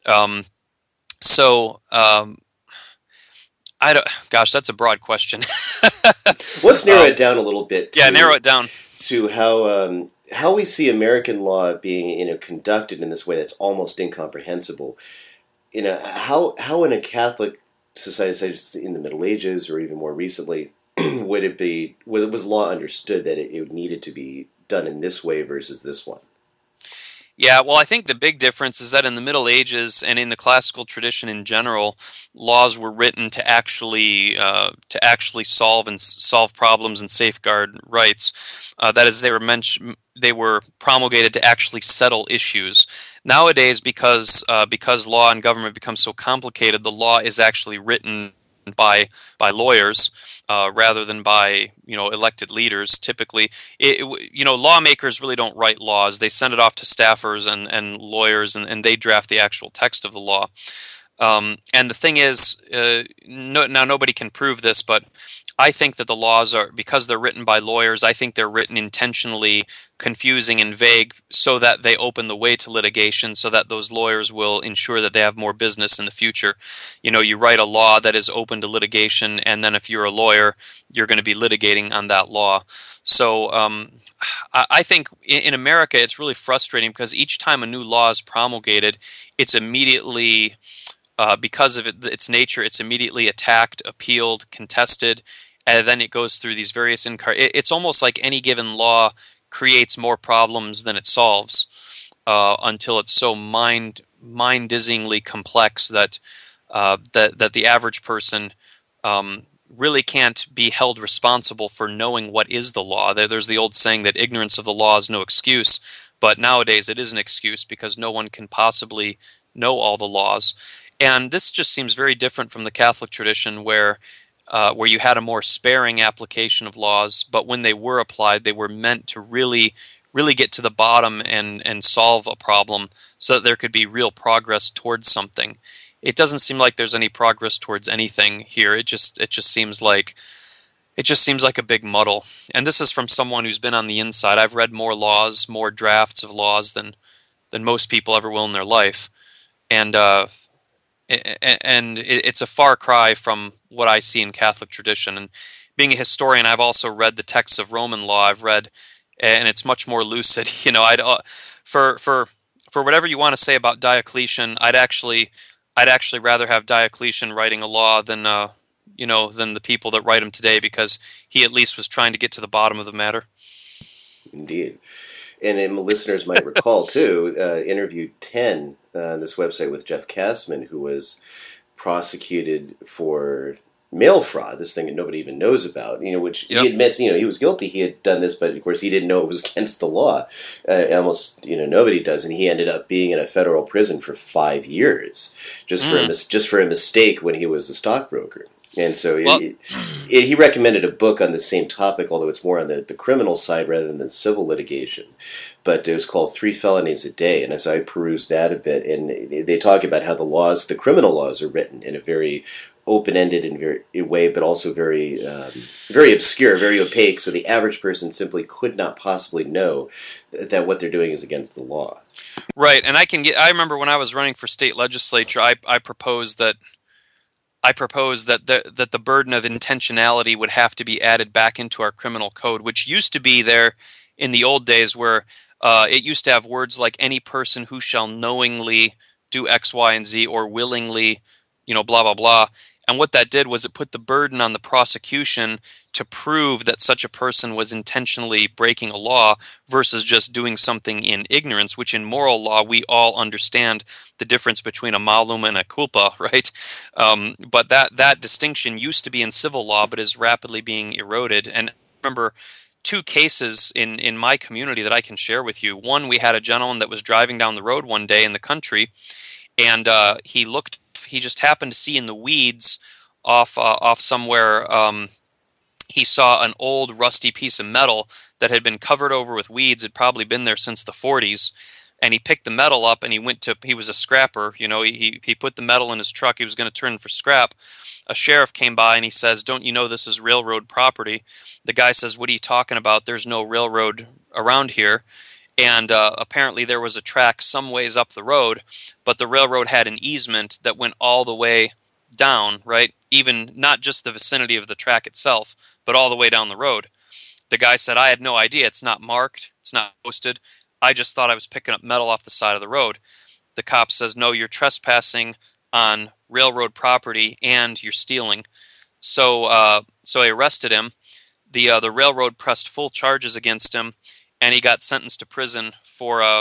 I don't. Gosh, that's a broad question. Let's narrow it down a little bit. Narrow it down to how we see American law being conducted in this way that's almost incomprehensible. How in a Catholic society, say in the Middle Ages or even more recently, was law understood that it needed to be done in this way versus this one? Yeah, well, I think the big difference is that in the Middle Ages and in the classical tradition in general, laws were written to actually solve problems and safeguard rights. That is, they were promulgated to actually settle issues. Nowadays, because law and government become so complicated, the law is actually written by lawyers rather than by elected leaders. Typically, lawmakers really don't write laws. They send it off to staffers and lawyers, and they draft the actual text of the law. And the thing is, now nobody can prove this, but I think that the laws are, because they're written by lawyers, I think they're written intentionally confusing and vague so that they open the way to litigation, so that those lawyers will ensure that they have more business in the future. You write a law that is open to litigation, and then if you're a lawyer, you're going to be litigating on that law. So I think in America it's really frustrating because each time a new law is promulgated, it's immediately because of its nature, it's immediately attacked, appealed, contested, and then it goes through these various it's almost like any given law creates more problems than it solves until it's so mind-dizzyingly complex that that the average person really can't be held responsible for knowing what is the law. There's the old saying that ignorance of the law is no excuse, but nowadays it is an excuse because no one can possibly know all the laws. And this just seems very different from the Catholic tradition where you had a more sparing application of laws, but when they were applied, they were meant to really get to the bottom and solve a problem so that there could be real progress towards something. It doesn't seem like there's any progress towards anything here. It just seems like a big muddle. And this is from someone who's been on the inside. I've read more laws, more drafts of laws than most people ever will in their life. And it's a far cry from what I see in Catholic tradition. And being a historian, I've also read the texts of Roman law. And it's much more lucid. For whatever you want to say about Diocletian, I'd actually rather have Diocletian writing a law than the people that write them today, because he at least was trying to get to the bottom of the matter. Indeed. And listeners might recall, too, interview 10 on this website with Jeff Kassman, who was prosecuted for mail fraud, this thing that nobody even knows about, which He admits, he was guilty, he had done this, but of course he didn't know it was against the law. Almost, nobody does, and he ended up being in a federal prison for 5 years just for a mistake when he was a stockbroker. And so he recommended a book on the same topic, although it's more on the criminal side rather than the civil litigation. But it was called 3 Felonies a Day, and as I perused that a bit, and they talk about how the criminal laws are written in a very open-ended and very way, but also very very obscure, very opaque, so the average person simply could not possibly know that what they're doing is against the law. Right, and I remember when I was running for state legislature, I proposed that the burden of intentionality would have to be added back into our criminal code, which used to be there in the old days, where it used to have words like any person who shall knowingly do X, Y, and Z, or willingly, blah, blah, blah. And what that did was it put the burden on the prosecution to prove that such a person was intentionally breaking a law versus just doing something in ignorance, which in moral law we all understand the difference between a malum and a culpa, right? But that distinction used to be in civil law, but is rapidly being eroded. And I remember 2 cases in my community that I can share with you. One, we had a gentleman that was driving down the road one day in the country, and he just happened to see in the weeds off somewhere, he saw an old rusty piece of metal that had been covered over with weeds. Had probably been there since the 40s. And he picked the metal up, and he was a scrapper. He put the metal in his truck. He was going to turn for scrap. A sheriff came by, and he says, "Don't you know this is railroad property?" The guy says, "What are you talking about? There's no railroad around here." And apparently there was a track some ways up the road, but the railroad had an easement that went all the way down, right? Even not just the vicinity of the track itself, but all the way down the road. The guy said, "I had no idea. It's not marked. It's not posted. I just thought I was picking up metal off the side of the road." The cop says, "No, you're trespassing on railroad property and you're stealing." So I arrested him. The railroad pressed full charges against him, and he got sentenced to prison for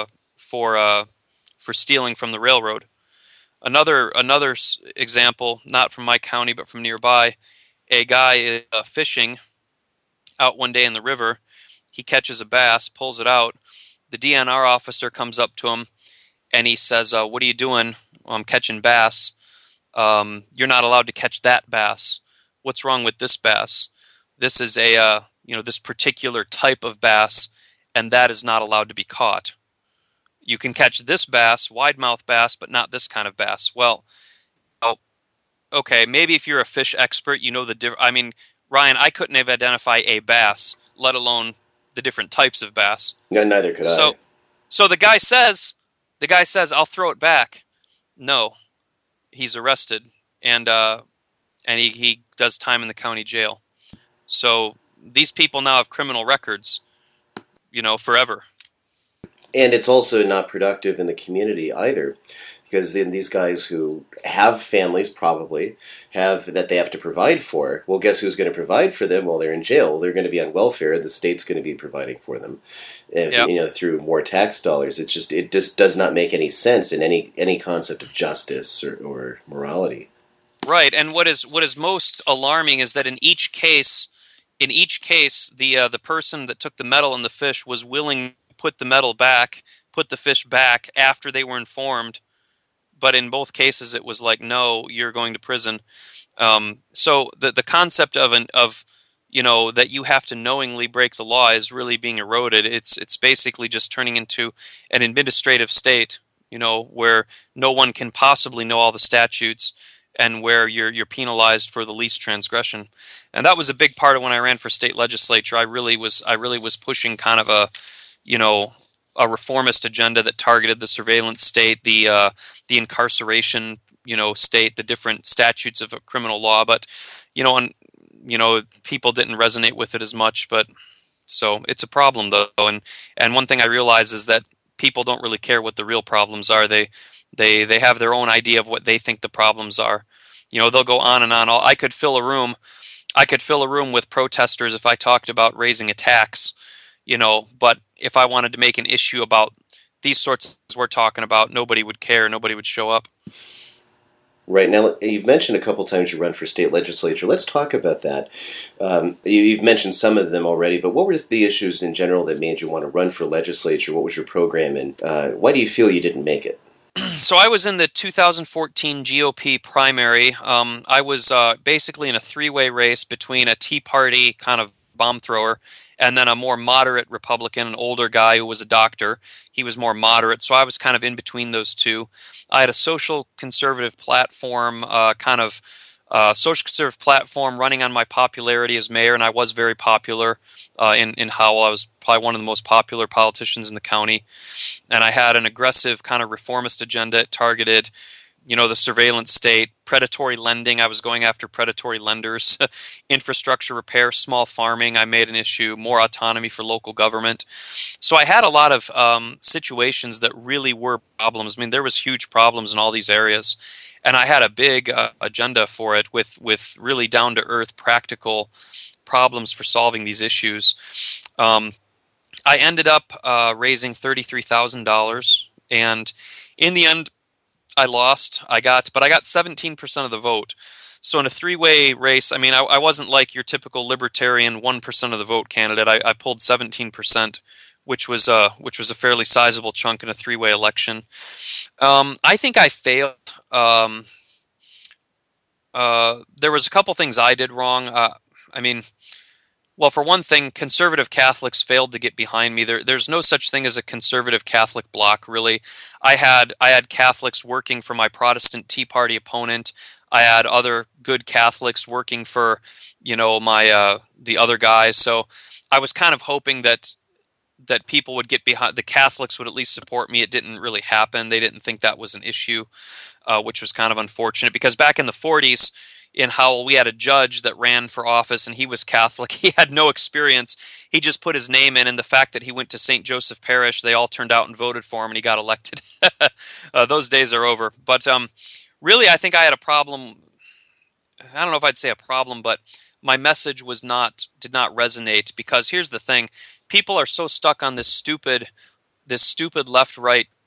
for stealing from the railroad. Another example, not from my county but from nearby, a guy is fishing out one day in the river. He catches a bass, pulls it out. The DNR officer comes up to him and he says, "What are you doing?" "I'm catching bass." "You're not allowed to catch that bass. What's wrong with this bass? This is this particular type of bass, and that is not allowed to be caught. You can catch this bass, wide-mouth bass, but not this kind of bass." Well, okay, maybe if you're a fish expert, you know the difference. I mean, Ryan, I couldn't have identified a bass, let alone the different types of bass. No, neither could I. So the guy says, "I'll throw it back." No, he's arrested, and he does time in the county jail. So these people now have criminal records, forever. And it's also not productive in the community either, because then these guys who have families probably that they have to provide for. Well, guess who's going to provide for them while they're in jail? They're going to be on welfare, and the state's going to be providing for them, through more tax dollars. It just does not make any sense in any concept of justice or morality. Right, and what is most alarming is that in each case, the person that took the metal and the fish was willing to put the metal back, put the fish back after they were informed. But in both cases, it was like, no, you're going to prison. So the concept of that you have to knowingly break the law is really being eroded. It's basically just turning into an administrative state, where no one can possibly know all the statutes, and where you're penalized for the least transgression. And that was a big part of when I ran for state legislature. I really was pushing kind of a reformist agenda that targeted the surveillance state, the incarceration, state, the different statutes of criminal law. But, people didn't resonate with it as much. But so it's a problem though. And one thing I realize is that people don't really care what the real problems are. They have their own idea of what they think the problems are. They'll go on and on. I could fill a room with protesters if I talked about raising a tax, but if I wanted to make an issue about these sorts of things we're talking about, nobody would care. Nobody would show up. Right. Now, you've mentioned a couple times you run for state legislature. Let's talk about that. You've mentioned some of them already, but what were the issues in general that made you want to run for legislature? What was your program, and why do you feel you didn't make it? So I was in the 2014 GOP primary. I was basically in a three-way race between a Tea Party kind of bomb thrower and then a more moderate Republican, an older guy who was a doctor. He was more moderate, so I was kind of in between those two. I had a social conservative platform, social conservative platform running on my popularity as mayor, and I was very popular in Howell. I was probably one of the most popular politicians in the county. And I had an aggressive kind of reformist agenda. It targeted, the surveillance state, predatory lending. I was going after predatory lenders, infrastructure repair, small farming. I made an issue, more autonomy for local government. So I had a lot of situations that really were problems. I mean, there was huge problems in all these areas. And I had a big agenda for it with really down-to-earth, practical problems for solving these issues. I ended up raising $33,000, and in the end, I lost. I got 17% of the vote. So in a three-way race, I mean, I wasn't like your typical libertarian 1% of the vote candidate. I pulled 17%, which was a fairly sizable chunk in a three-way election. I think I failed. There was a couple things I did wrong. Well, for one thing, conservative Catholics failed to get behind me. There's no such thing as a conservative Catholic bloc, really. I had Catholics working for my Protestant Tea Party opponent. I had other good Catholics working for, my the other guys. So I was kind of hoping that people would get behind, the Catholics would at least support me. It didn't really happen. They didn't think that was an issue, which was kind of unfortunate, because back in the 40s in Howell, we had a judge that ran for office, and he was Catholic. He had no experience. He just put his name in, and the fact that he went to St. Joseph Parish, they all turned out and voted for him, and he got elected. Those days are over. But really, I think I had a problem. I don't know if I'd say a problem, but my message did not resonate, because here's the thing. People are so stuck on this stupid left-right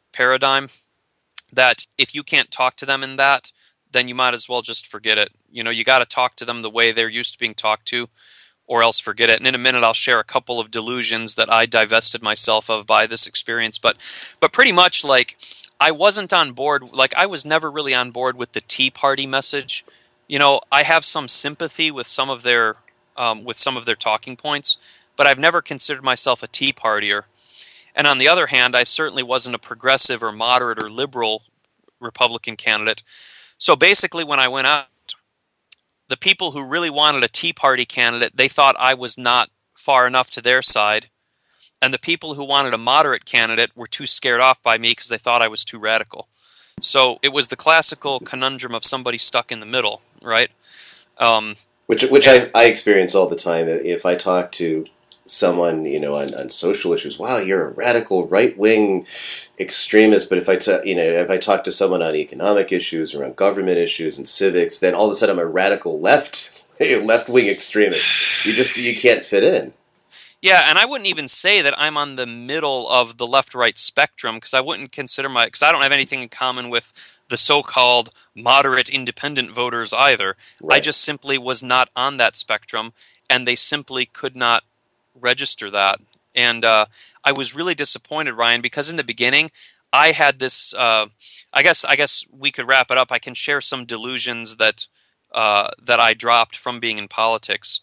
paradigm that if you can't talk to them in that, then you might as well just forget it. You got to talk to them the way they're used to being talked to, or else forget it. And in a minute, I'll share a couple of delusions that I divested myself of by this experience. But pretty much, like, I wasn't on board. Like, I was never really on board with the Tea Party message. I have some sympathy with some of their talking points, but I've never considered myself a Tea Partier. And on the other hand, I certainly wasn't a progressive or moderate or liberal Republican candidate. So basically, when I went out, the people who really wanted a Tea Party candidate, they thought I was not far enough to their side. And the people who wanted a moderate candidate were too scared off by me because they thought I was too radical. So it was the classical conundrum of somebody stuck in the middle, right? Which I experience all the time. If I talk to someone, on social issues, wow, you're a radical right-wing extremist. But if I talk to someone on economic issues, around government issues and civics, then all of a sudden I'm a radical left-wing extremist. You can't fit in. Yeah, and I wouldn't even say that I'm on the middle of the left-right spectrum, because I wouldn't consider because I don't have anything in common with the so-called moderate independent voters either. Right. I just simply was not on that spectrum, and they simply could not register that. And I was really disappointed, Ryan, because in the beginning I had this. I guess we could wrap it up. I can share some delusions that I dropped from being in politics,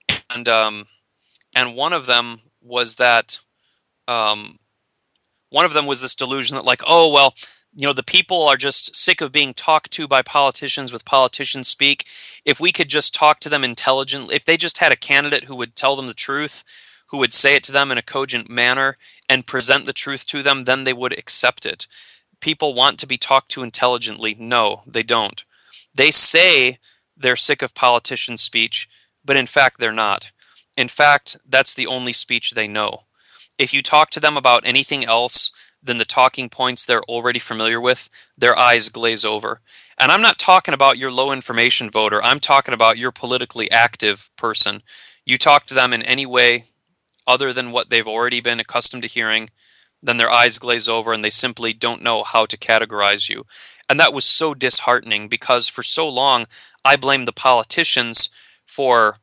and one of them was that this delusion that, like, oh well, the people are just sick of being talked to by politicians with politicians speak. If we could just talk to them intelligently, if they just had a candidate who would tell them the truth, who would say it to them in a cogent manner and present the truth to them, then they would accept it. People want to be talked to intelligently. No, they don't. They say they're sick of politician speech, but in fact they're not. In fact, that's the only speech they know. If you talk to them about anything else than the talking points they're already familiar with, their eyes glaze over. And I'm not talking about your low information voter. I'm talking about your politically active person. You talk to them in any way other than what they've already been accustomed to hearing, then their eyes glaze over and they simply don't know how to categorize you. And that was so disheartening, because for so long I blamed the politicians for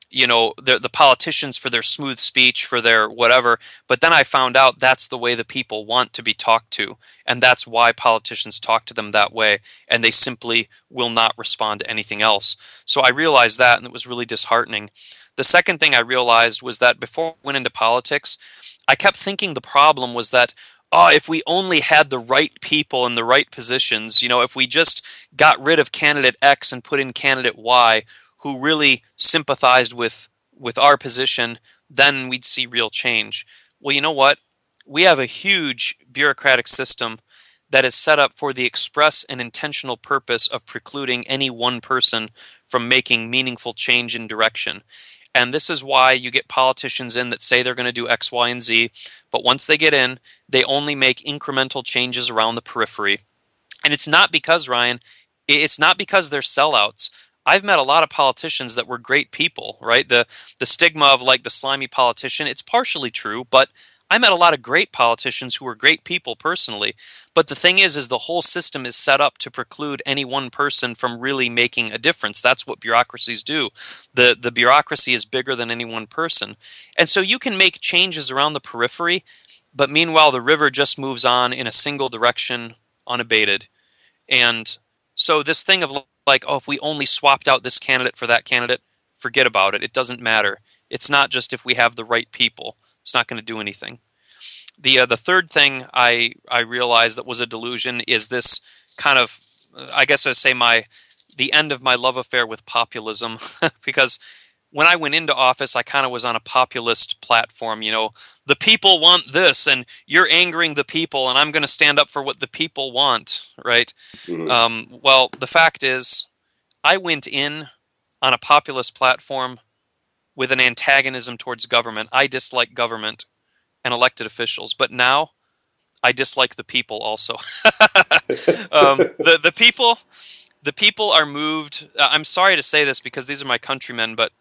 the politicians for their smooth speech, for their whatever, but then I found out that's the way the people want to be talked to, and that's why politicians talk to them that way, and they simply will not respond to anything else. So I realized that, and it was really disheartening. The second thing I realized was that before I went into politics, I kept thinking the problem was that, if we only had the right people in the right positions, if we just got rid of candidate X and put in candidate Y, who really sympathized with our position, then we'd see real change. Well, you know what? We have a huge bureaucratic system that is set up for the express and intentional purpose of precluding any one person from making meaningful change in direction. And this is why you get politicians in that say they're going to do X, Y, and Z, but once they get in, they only make incremental changes around the periphery. And it's not because, Ryan, it's not because they're sellouts. I've met a lot of politicians that were great people, right? The stigma of, like, the slimy politician, it's partially true, but I met a lot of great politicians who were great people personally. But the thing is the whole system is set up to preclude any one person from really making a difference. That's what bureaucracies do. The bureaucracy is bigger than any one person. And so you can make changes around the periphery, but meanwhile the river just moves on in a single direction unabated. And so this thing of, like, oh, if we only swapped out this candidate for that candidate, forget about it. It doesn't matter. It's not just if we have the right people. It's not going to do anything. The third thing I realized that was a delusion is this kind of, I guess I'd say the end of my love affair with populism, because when I went into office, I kind of was on a populist platform. The people want this, and you're angering the people, and I'm going to stand up for what the people want, right? Mm-hmm. Well, the fact is, I went in on a populist platform with an antagonism towards government. I dislike government and elected officials, but now I dislike the people also. The people are moved. I'm sorry to say this because these are my countrymen, but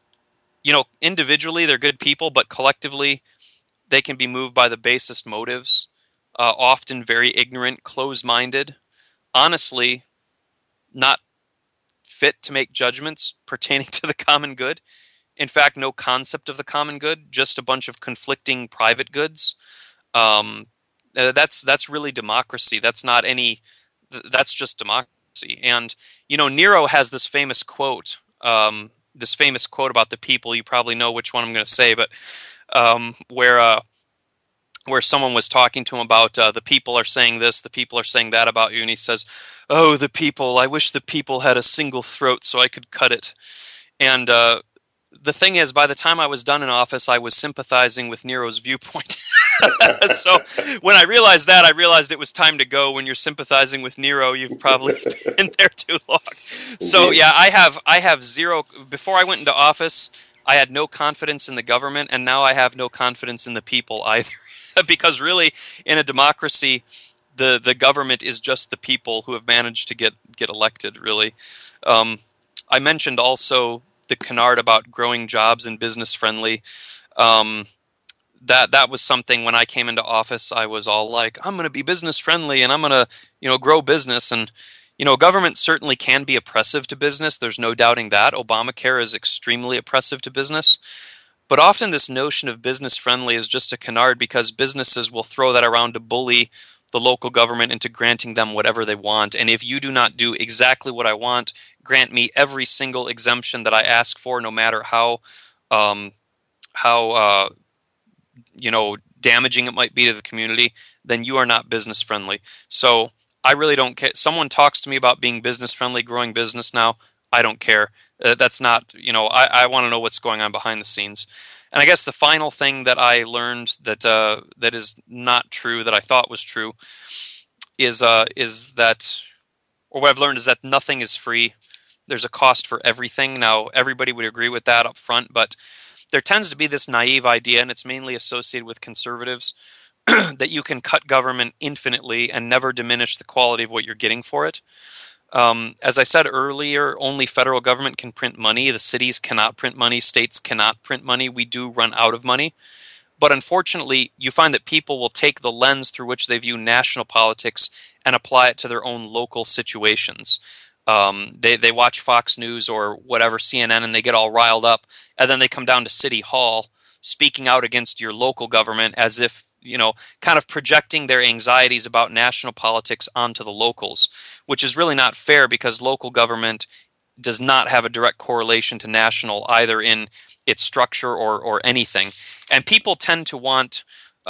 individually they're good people, but collectively they can be moved by the basest motives. often very ignorant, close-minded, honestly not fit to make judgments pertaining to the common good. In fact, no concept of the common good, just a bunch of conflicting private goods. Um, that's really democracy. That's just democracy. And Nero has this famous quote about the people. You probably know which one I'm going to say, but where someone was talking to him about the people are saying this, the people are saying that about you, and he says, "Oh, the people! I wish the people had a single throat so I could cut it." And the thing is, by the time I was done in office, I was sympathizing with Nero's viewpoint. So when I realized that, I realized it was time to go. When you're sympathizing with Nero, you've probably been there too long. So yeah, I have zero. Before I went into office, I had no confidence in the government, and now I have no confidence in the people either. Because really, in a democracy, the government is just the people who have managed to get elected. Really, I mentioned also the canard about growing jobs and business friendly. That was something when I came into office, I was all like, I'm going to be business friendly and I'm going to grow business. And government certainly can be oppressive to business. There's no doubting that. Obamacare is extremely oppressive to business. But often this notion of business friendly is just a canard because businesses will throw that around to bully the local government into granting them whatever they want. And if you do not do exactly what I want, grant me every single exemption that I ask for, no matter how damaging it might be to the community, then you are not business friendly. So I really don't care. Someone talks to me about being business friendly, growing business now. I don't care. That's not, I want to know what's going on behind the scenes. And I guess the final thing that I learned that is not true, that I thought was true, is that, or what I've learned is that nothing is free. There's a cost for everything. Now, everybody would agree with that up front, but there tends to be this naive idea, and it's mainly associated with conservatives, that you can cut government infinitely and never diminish the quality of what you're getting for it. As I said earlier, only federal government can print money. The cities cannot print money. States cannot print money. We do run out of money. But unfortunately, you find that people will take the lens through which they view national politics and apply it to their own local situations. They watch Fox News or whatever, CNN, and they get all riled up. And then they come down to City Hall speaking out against your local government as if, kind of projecting their anxieties about national politics onto the locals, which is really not fair because local government does not have a direct correlation to national, either in its structure or anything. And people tend to want,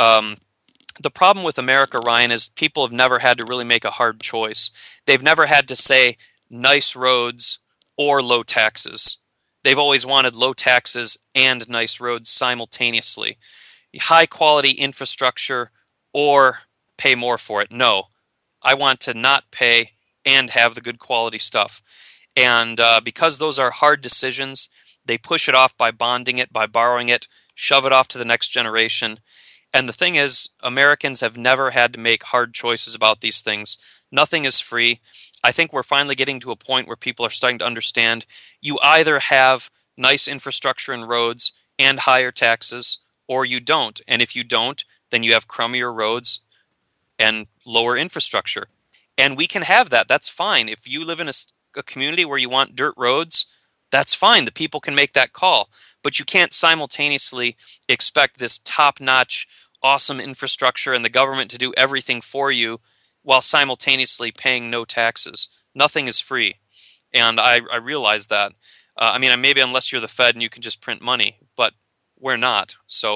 the problem with America, Ryan, is people have never had to really make a hard choice. They've never had to say nice roads or low taxes. They've always wanted low taxes and nice roads simultaneously. High quality infrastructure or pay more for it. No, I want to not pay and have the good quality stuff. And because those are hard decisions, they push it off by bonding it, by borrowing it, shove it off to the next generation. And the thing is, Americans have never had to make hard choices about these things. Nothing is free. I think we're finally getting to a point where people are starting to understand you either have nice infrastructure and roads and higher taxes, or you don't. And if you don't, then you have crummier roads and lower infrastructure. And we can have that. That's fine. If you live in a community where you want dirt roads, that's fine. The people can make that call. But you can't simultaneously expect this top-notch, awesome infrastructure and the government to do everything for you while simultaneously paying no taxes. Nothing is free. And I realize that. Maybe unless you're the Fed and you can just print money, but we're not. So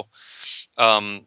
I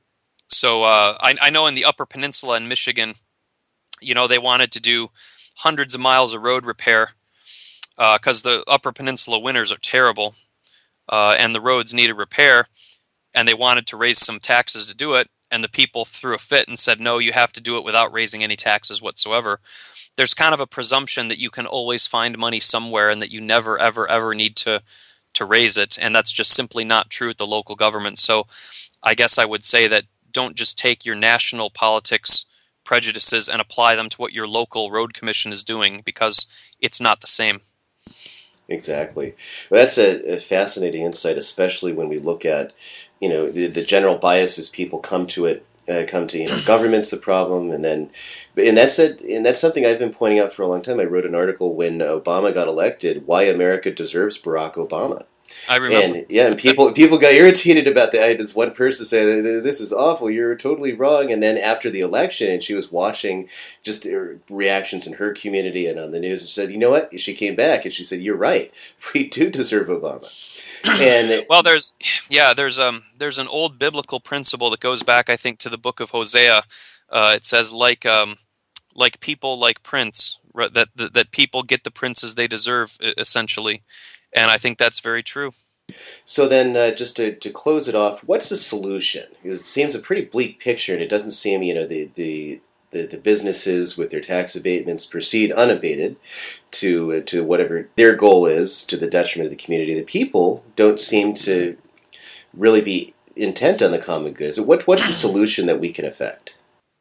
know in the Upper Peninsula in Michigan, they wanted to do hundreds of miles of road repair because the Upper Peninsula winters are terrible and the roads needed repair, and they wanted to raise some taxes to do it, and the people threw a fit and said, no, you have to do it without raising any taxes whatsoever. There's kind of a presumption that you can always find money somewhere and that you never, ever, ever need to raise it, and that's just simply not true at the local government. So I guess I would say that don't just take your national politics prejudices and apply them to what your local road commission is doing, because it's not the same. Exactly. Well, that's a fascinating insight, especially when we look at, the general biases people come to it come to government's the problem, and that's something I've been pointing out for a long time. I wrote an article when Obama got elected, why America deserves Barack Obama. I remember. And people got irritated about that. I had this one person say, "This is awful. You're totally wrong." And then after the election, and she was watching just reactions in her community and on the news, and she said, "You know what?" She came back and she said, "You're right. We do deserve Obama." And well, there's an old biblical principle that goes back, I think, to the book of Hosea. It says like people like prince, right, that people get the princes they deserve, essentially. And I think that's very true. so then, just to close it off, what's the solution? Because it seems a pretty bleak picture, and it doesn't seem, the businesses with their tax abatements proceed unabated to whatever their goal is, to the detriment of the community. The people don't seem to really be intent on the common good. So what's the solution that we can effect?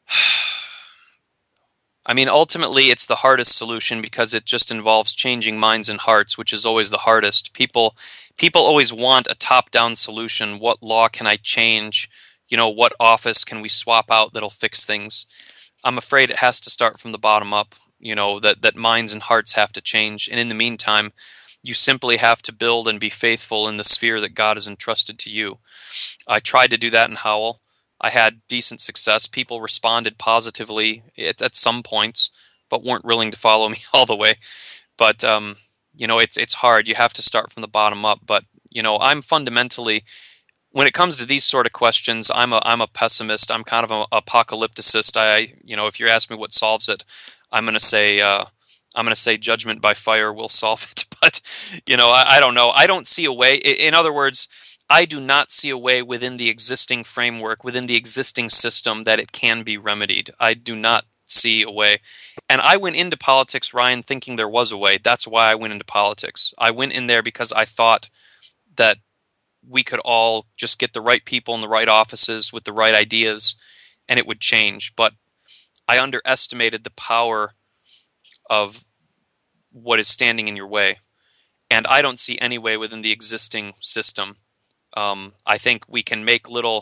I mean, ultimately, it's the hardest solution because it just involves changing minds and hearts, which is always the hardest. People always want a top-down solution. What law can I change? What office can we swap out that'll fix things? I'm afraid it has to start from the bottom up, that minds and hearts have to change. And in the meantime, you simply have to build and be faithful in the sphere that God has entrusted to you. I tried to do that in Howell. I had decent success. People responded positively at some points, but weren't willing to follow me all the way. But it's hard. You have to start from the bottom up. But I'm fundamentally, when it comes to these sort of questions, I'm a pessimist. I'm kind of an apocalypticist. If you ask me what solves it, I'm going to say judgment by fire will solve it. But I don't know. I don't see a way. In other words, I do not see a way within the existing framework, within the existing system, that it can be remedied. I do not see a way. And I went into politics, Ryan, thinking there was a way. That's why I went into politics. I went in there because I thought that we could all just get the right people in the right offices with the right ideas, and it would change. But I underestimated the power of what is standing in your way. And I don't see any way within the existing system. I think we can make a little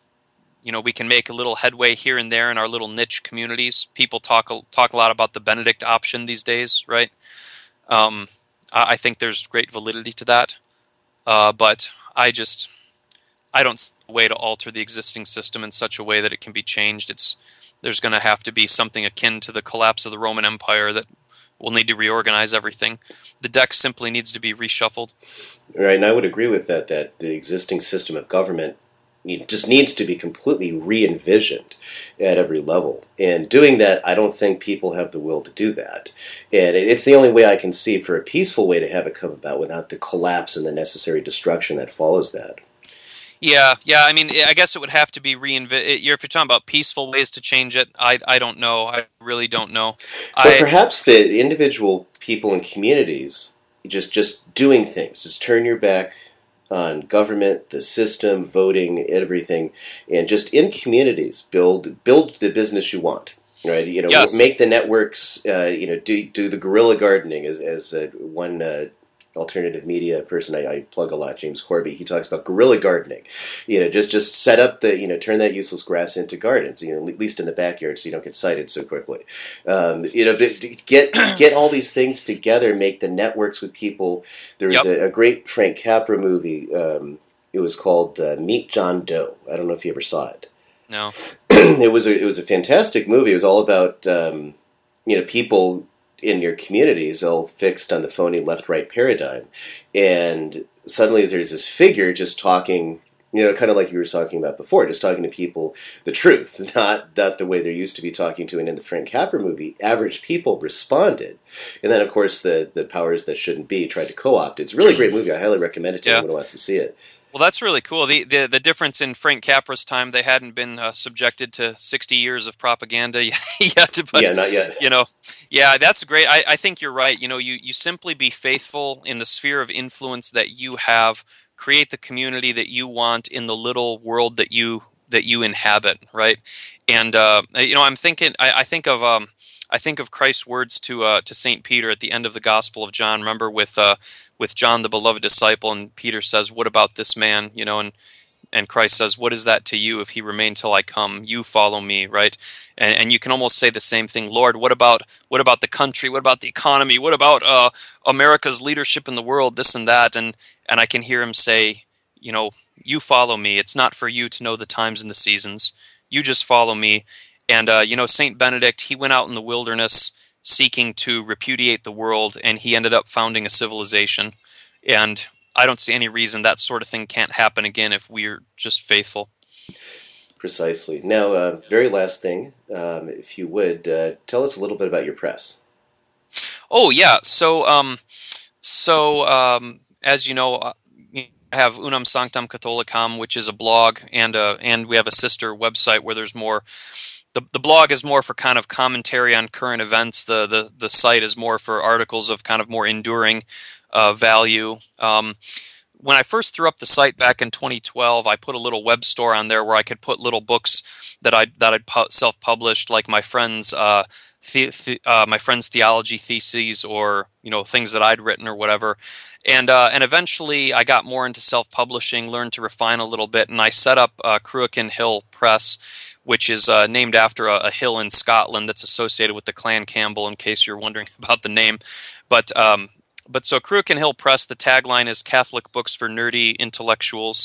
headway here and there in our little niche communities. People talk a lot about the Benedict option these days, right? I think there's great validity to that, but I don't see a way to alter the existing system in such a way that it can be changed. There's going to have to be something akin to the collapse of the Roman Empire that will need to reorganize everything. The deck simply needs to be reshuffled. Right, and I would agree with that the existing system of government just needs to be completely re-envisioned at every level. And doing that, I don't think people have the will to do that. And it's the only way I can see for a peaceful way to have it come about without the collapse and the necessary destruction that follows that. Yeah. I mean, I guess it would have to be if you're talking about peaceful ways to change it, I don't know. I really don't know. But perhaps the individual people and communities just doing things, just turn your back on government, the system, voting, everything, and just in communities build the business you want. Right, yes. Make the networks. Do the guerrilla gardening as one alternative media person I plug a lot, James Corby. He talks about guerrilla gardening. Just set up turn that useless grass into gardens. At least in the backyard, so you don't get cited so quickly. Get all these things together. Make the networks with people. There was a great Frank Capra movie. It was called Meet John Doe. I don't know if you ever saw it. No. It was a fantastic movie. It was all about people in your communities all fixed on the phony left-right paradigm, and suddenly there's this figure just talking, kind of like you were talking about before, just talking to people the truth, not the way they're used to be talking to. And in the Frank Capra movie, average people responded, and then of course the powers that shouldn't be tried to co-opt it. It's a really great movie. I highly recommend it to anyone who wants to see it. Well, that's really cool. The difference in Frank Capra's time, they hadn't been subjected to 60 years of propaganda yet. But, yeah, not yet. Yeah, that's great. I think you're right. You simply be faithful in the sphere of influence that you have, create the community that you want in the little world that you inhabit, right? And I'm thinking. I think of Christ's words to Saint Peter at the end of the Gospel of John. Remember with John, the beloved disciple, and Peter says, "What about this man?" And and Christ says, "What is that to you? If he remain till I come, you follow me." Right, and you can almost say the same thing. Lord, what about the country? What about the economy? What about America's leadership in the world? This and that, and I can hear him say, you follow me. It's not for you to know the times and the seasons. You just follow me. And Saint Benedict, he went out in the wilderness seeking to repudiate the world, and he ended up founding a civilization. And I don't see any reason that sort of thing can't happen again if we're just faithful. Precisely. Now, very last thing, if you would, tell us a little bit about your press. Oh, yeah. So as you know, I have Unam Sanctam Catholicam, which is a blog, and we have a sister website where there's more. The blog is more for kind of commentary on current events. The site is more for articles of kind of more enduring value. When I first threw up the site back in 2012, I put a little web store on there where I could put little books that I'd self-published, like my friends' theology theses, or things that I'd written or whatever. And eventually I got more into self-publishing, learned to refine a little bit, and I set up Cruachan Hill Press, which is named after a hill in Scotland that's associated with the Clan Campbell, in case you're wondering about the name. But so Cruachan Hill Press, the tagline is Catholic Books for Nerdy Intellectuals.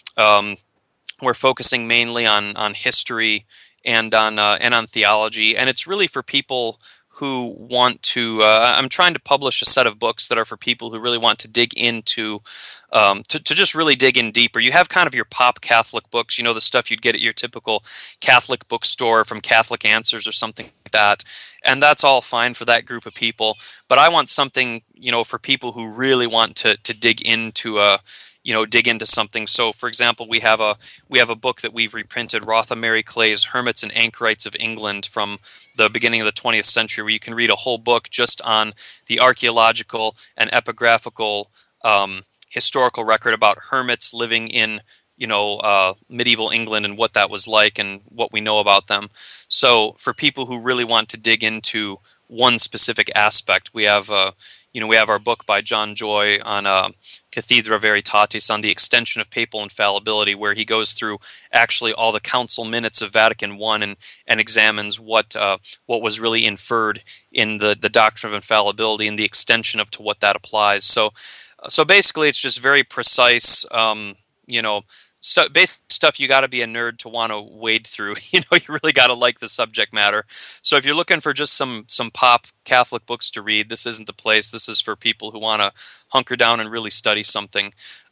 We're focusing mainly on history and on theology, and it's really for people who want to. I'm trying to publish a set of books that are for people who really want to dig into, to just really dig in deeper. You have kind of your pop Catholic books, the stuff you'd get at your typical Catholic bookstore from Catholic Answers or something like that, and that's all fine for that group of people. But I want something, for people who really want to dig into something. So, for example, we have a book that we've reprinted, Rotha Mary Clay's Hermits and Anchorites of England from the beginning of the 20th century, where you can read a whole book just on the archaeological and epigraphical historical record about hermits living in medieval England and what that was like and what we know about them. So for people who really want to dig into one specific aspect, we have our book by John Joy on Cathedra Veritatis, on the extension of papal infallibility, where he goes through actually all the council minutes of Vatican I and examines what was really inferred in the doctrine of infallibility and the extension to what that applies. So basically, it's just very precise, basic stuff you got to be a nerd to want to wade through. You really got to like the subject matter. So if you're looking for just some pop Catholic books to read, this isn't the place. This is for people who want to hunker down and really study something.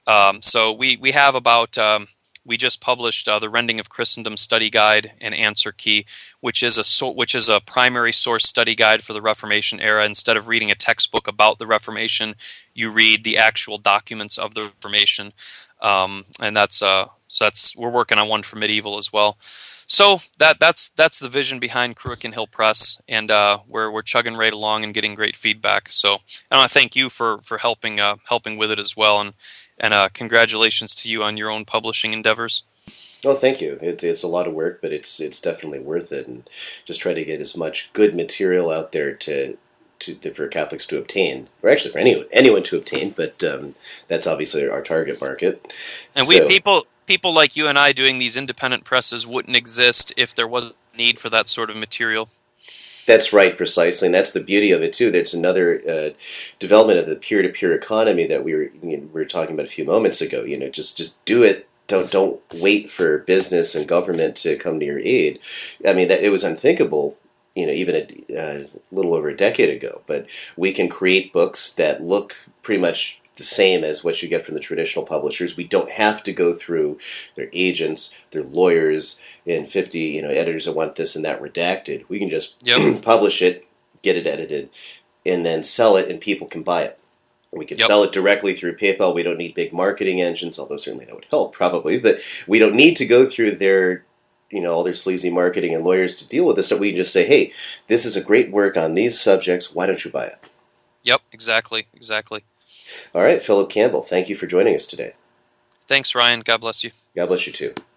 So we have about. We just published the Rending of Christendom Study Guide and Answer Key, which is a primary source study guide for the Reformation era. Instead of reading a textbook about the Reformation, you read the actual documents of the Reformation, and that's we're working on one for medieval as well. So that's the vision behind Cruachan Hill Press, and we're chugging right along and getting great feedback. So I want to thank you for helping with it as well, and congratulations to you on your own publishing endeavors. Well, thank you. It's a lot of work, but it's definitely worth it, and just try to get as much good material out there for Catholics to obtain, or actually for anyone to obtain. But that's obviously our target market. And people like you and I doing these independent presses wouldn't exist if there wasn't a need for that sort of material. That's right, precisely, and that's the beauty of it too. That's another development of the peer-to-peer economy that we were talking about a few moments ago. Just do it. Don't wait for business and government to come to your aid. I mean, that it was unthinkable, even a little over a decade ago. But we can create books that look pretty much the same as what you get from the traditional publishers. We don't have to go through their agents, their lawyers, and 50 editors that want this and that redacted. We can just publish it, get it edited, and then sell it, and people can buy it. We can sell it directly through PayPal. We don't need big marketing engines, although certainly that would help probably. But we don't need to go through their all their sleazy marketing and lawyers to deal with this stuff. We can just say, hey, this is a great work on these subjects. Why don't you buy it? Yep, exactly. All right, Philip Campbell, thank you for joining us today. Thanks, Ryan. God bless you. God bless you too.